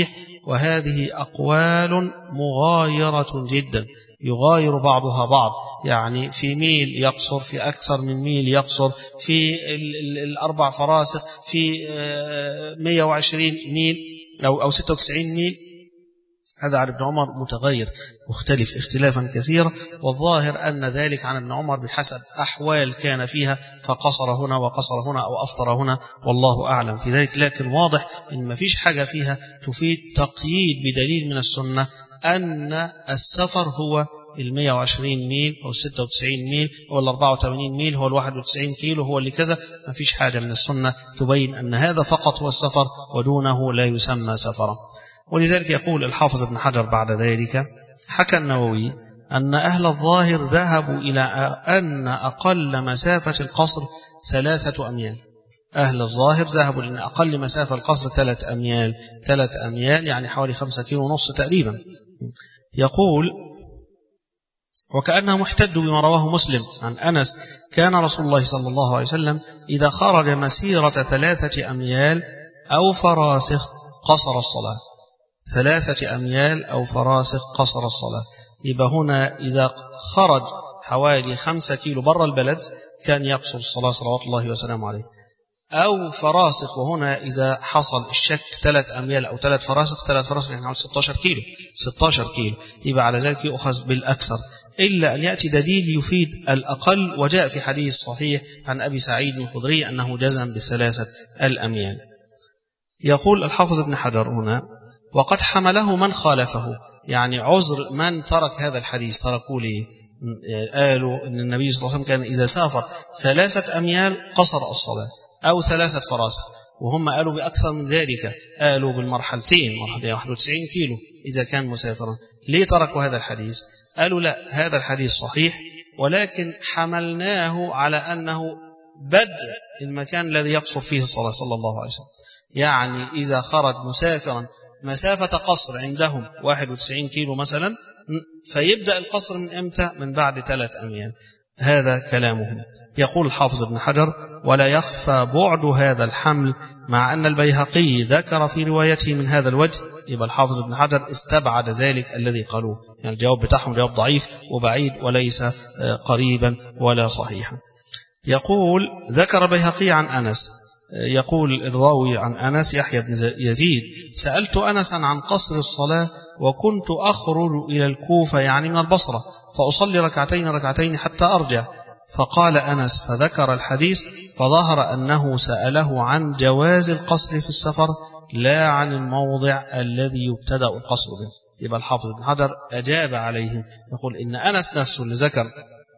وهذه أقوال مغايرة جدا يغاير بعضها بعض، يعني في ميل يقصر، في أكثر من ميل يقصر، في الأربع فراسخ، في مئة وعشرين ميل أو أو ستة وتسعين ميل. هذا عن ابن عمر متغير مختلف اختلافا كثيرا، والظاهر أن ذلك عن ابن عمر بحسب أحوال كان فيها، فقصر هنا وقصر هنا أو أفطر هنا، والله أعلم في ذلك. لكن واضح أن ما فيش حاجة فيها تفيد تقييد بدليل من السنة أن السفر هو المئة وعشرين ميل أو الستة وتسعين ميل أو الأربعة وثمانين ميل هو الواحد وتسعين كيلو هو اللي كذا. ما فيش حاجة من السنة تبين أن هذا فقط هو السفر ودونه لا يسمى سفرا. ولذلك يقول الحافظ ابن حجر بعد ذلك: حكى النووي أن أهل الظاهر ذهبوا إلى أن أقل مسافة القصر ثلاثة أميال. أهل الظاهر ذهبوا لأن أقل مسافة القصر ثلاث أميال، ثلاث أميال يعني حوالي خمسة كيلو ونص تقريبا. يقول: وكأنه محتج بما رواه مسلم عن أنس: كان رسول الله صلى الله عليه وسلم إذا خرج مسيرة ثلاثة أميال أو فراسخ قصر الصلاة. ثلاثة أميال أو فراسخ قصر الصلاة. يبقى هنا إذا خرج حوالي خمسة كيلو برا البلد كان يقصر الصلاة صلوات الله وسلامه عليه، أو فراسخ. وهنا إذا حصل الشك ثلاث أميال أو ثلاث فراسخ، ثلاث فراسخ يعني حوالي ستة عشر كيلو، ستة عشر كيلو، يبقى على ذلك يؤخذ بالأكثر، إلا أن يأتي دليل يفيد الأقل. وجاء في حديث صحيح عن أبي سعيد الخدري أنه جزم بالثلاثة الأميال. يقول الحافظ ابن حجر هنا: وقد حمله من خالفه، يعني عذر من ترك هذا الحديث. تركوا لي قالوا أن النبي صلى الله عليه وسلم كان إذا سافر ثلاثة أميال قصر الصلاة أو ثلاثة فراسخ، وهم قالوا بأكثر من ذلك، قالوا بالمرحلتين، مرحلة واحد وتسعين كيلو إذا كان مسافرا. ليه تركوا هذا الحديث؟ قالوا لا، هذا الحديث صحيح، ولكن حملناه على أنه بدء المكان الذي يقصر فيه الصلاة صلى الله عليه وسلم. يعني إذا خرج مسافرا مسافة قصر عندهم واحد وتسعين كيلو مثلا، فيبدأ القصر من إمتى؟ من بعد ثلاث أميال. هذا كلامهم. يقول الحافظ ابن حجر: ولا يخفى بعد هذا الحمل، مع أن البيهقي ذكر في روايته من هذا الوجه. يبقى الحافظ ابن حجر استبعد ذلك الذي قالوه، يعني الجواب بتاعهم جواب ضعيف وبعيد وليس قريبا ولا صحيحا. يقول: ذكر بيهقي عن أنس، يقول الراوي عن أنس يحيى بن يزيد: سألت أنسا عن قصر الصلاة وكنت أخرج إلى الكوفة يعني من البصرة فأصلي ركعتين ركعتين حتى أرجع، فقال أنس فذكر الحديث، فظهر أنه سأله عن جواز القصر في السفر لا عن الموضع الذي يبتدأ القصر به. يبقى الحافظ بن حجر أجاب عليهم، يقول إن أنس نفسه اللي ذكر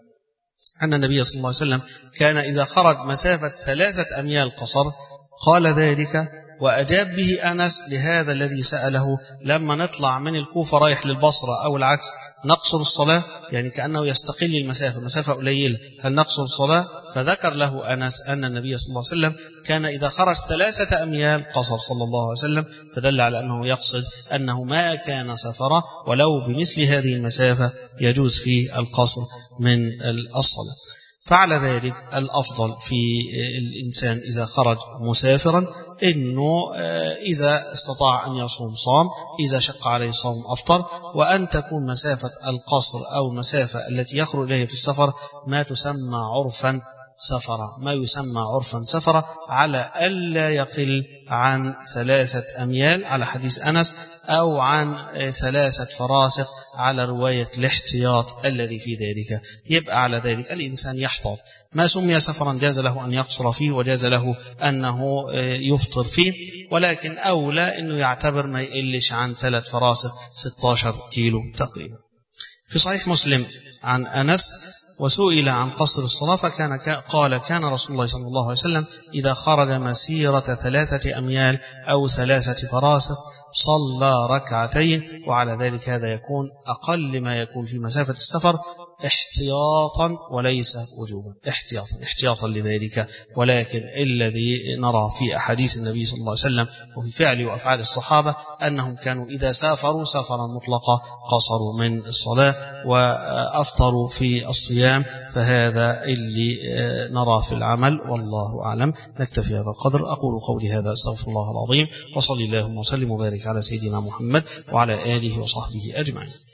أن النبي صلى الله عليه وسلم كان إذا خرج مسافة ثلاثة أميال قصر قال ذلك، وأجاب به أنس لهذا الذي سأله: لما نطلع من الكوفة رايح للبصرة أو العكس نقصر الصلاة، يعني كأنه يستقل المسافة، مسافة قليلة، هل نقصر الصلاة؟ فذكر له أنس أن النبي صلى الله عليه وسلم كان إذا خرج ثلاثة أميال قصر صلى الله عليه وسلم، فدل على أنه يقصد أنه ما كان سفرا، ولو بمثل هذه المسافة يجوز فيه القصر من الصلاة. فعلى ذلك الأفضل في الإنسان إذا خرج مسافرا إنه إذا استطاع أن يصوم صام، إذا شق عليه الصوم أفطر، وأن تكون مسافة القصر أو المسافة التي يخرج إليها في السفر ما تسمى عرفا سفرا، ما يسمى عرفا سفرا، على ألا يقل عن ثلاثة أميال على حديث أنس، أو عن ثلاثة فراسخ على رواية الاحتياط الذي في ذلك. يبقى على ذلك الإنسان يحتاط، ما سمي سفرا جاز له أن يقصر فيه وجاز له أنه يفطر فيه، ولكن أولى أنه يعتبر ما يقلش عن ثلاث فراسخ ستة عشر كيلو تقريبا. في صحيح مسلم عن أنس: وسئل عن قصر الصلاة فكان قال: كان رسول الله صلى الله عليه وسلم إذا خرج مسيرة ثلاثة أميال أو ثلاثة فراسخ صلى ركعتين. وعلى ذلك هذا يكون أقل ما يكون في مسافة السفر، احتياطا وليس وجوبا، احتياطا احتياطا لذلك. ولكن الذي نرى في أحاديث النبي صلى الله عليه وسلم وفي فعل وأفعال الصحابة أنهم كانوا إذا سافروا سفرا مطلقا قصروا من الصلاة وأفطروا في الصيام، فهذا اللي نرى في العمل والله أعلم. نكتفي هذا القدر. أقول قولي هذا أستغفر الله العظيم، وصلي اللهم وسلم وبارك على سيدنا محمد وعلى آله وصحبه أجمعين.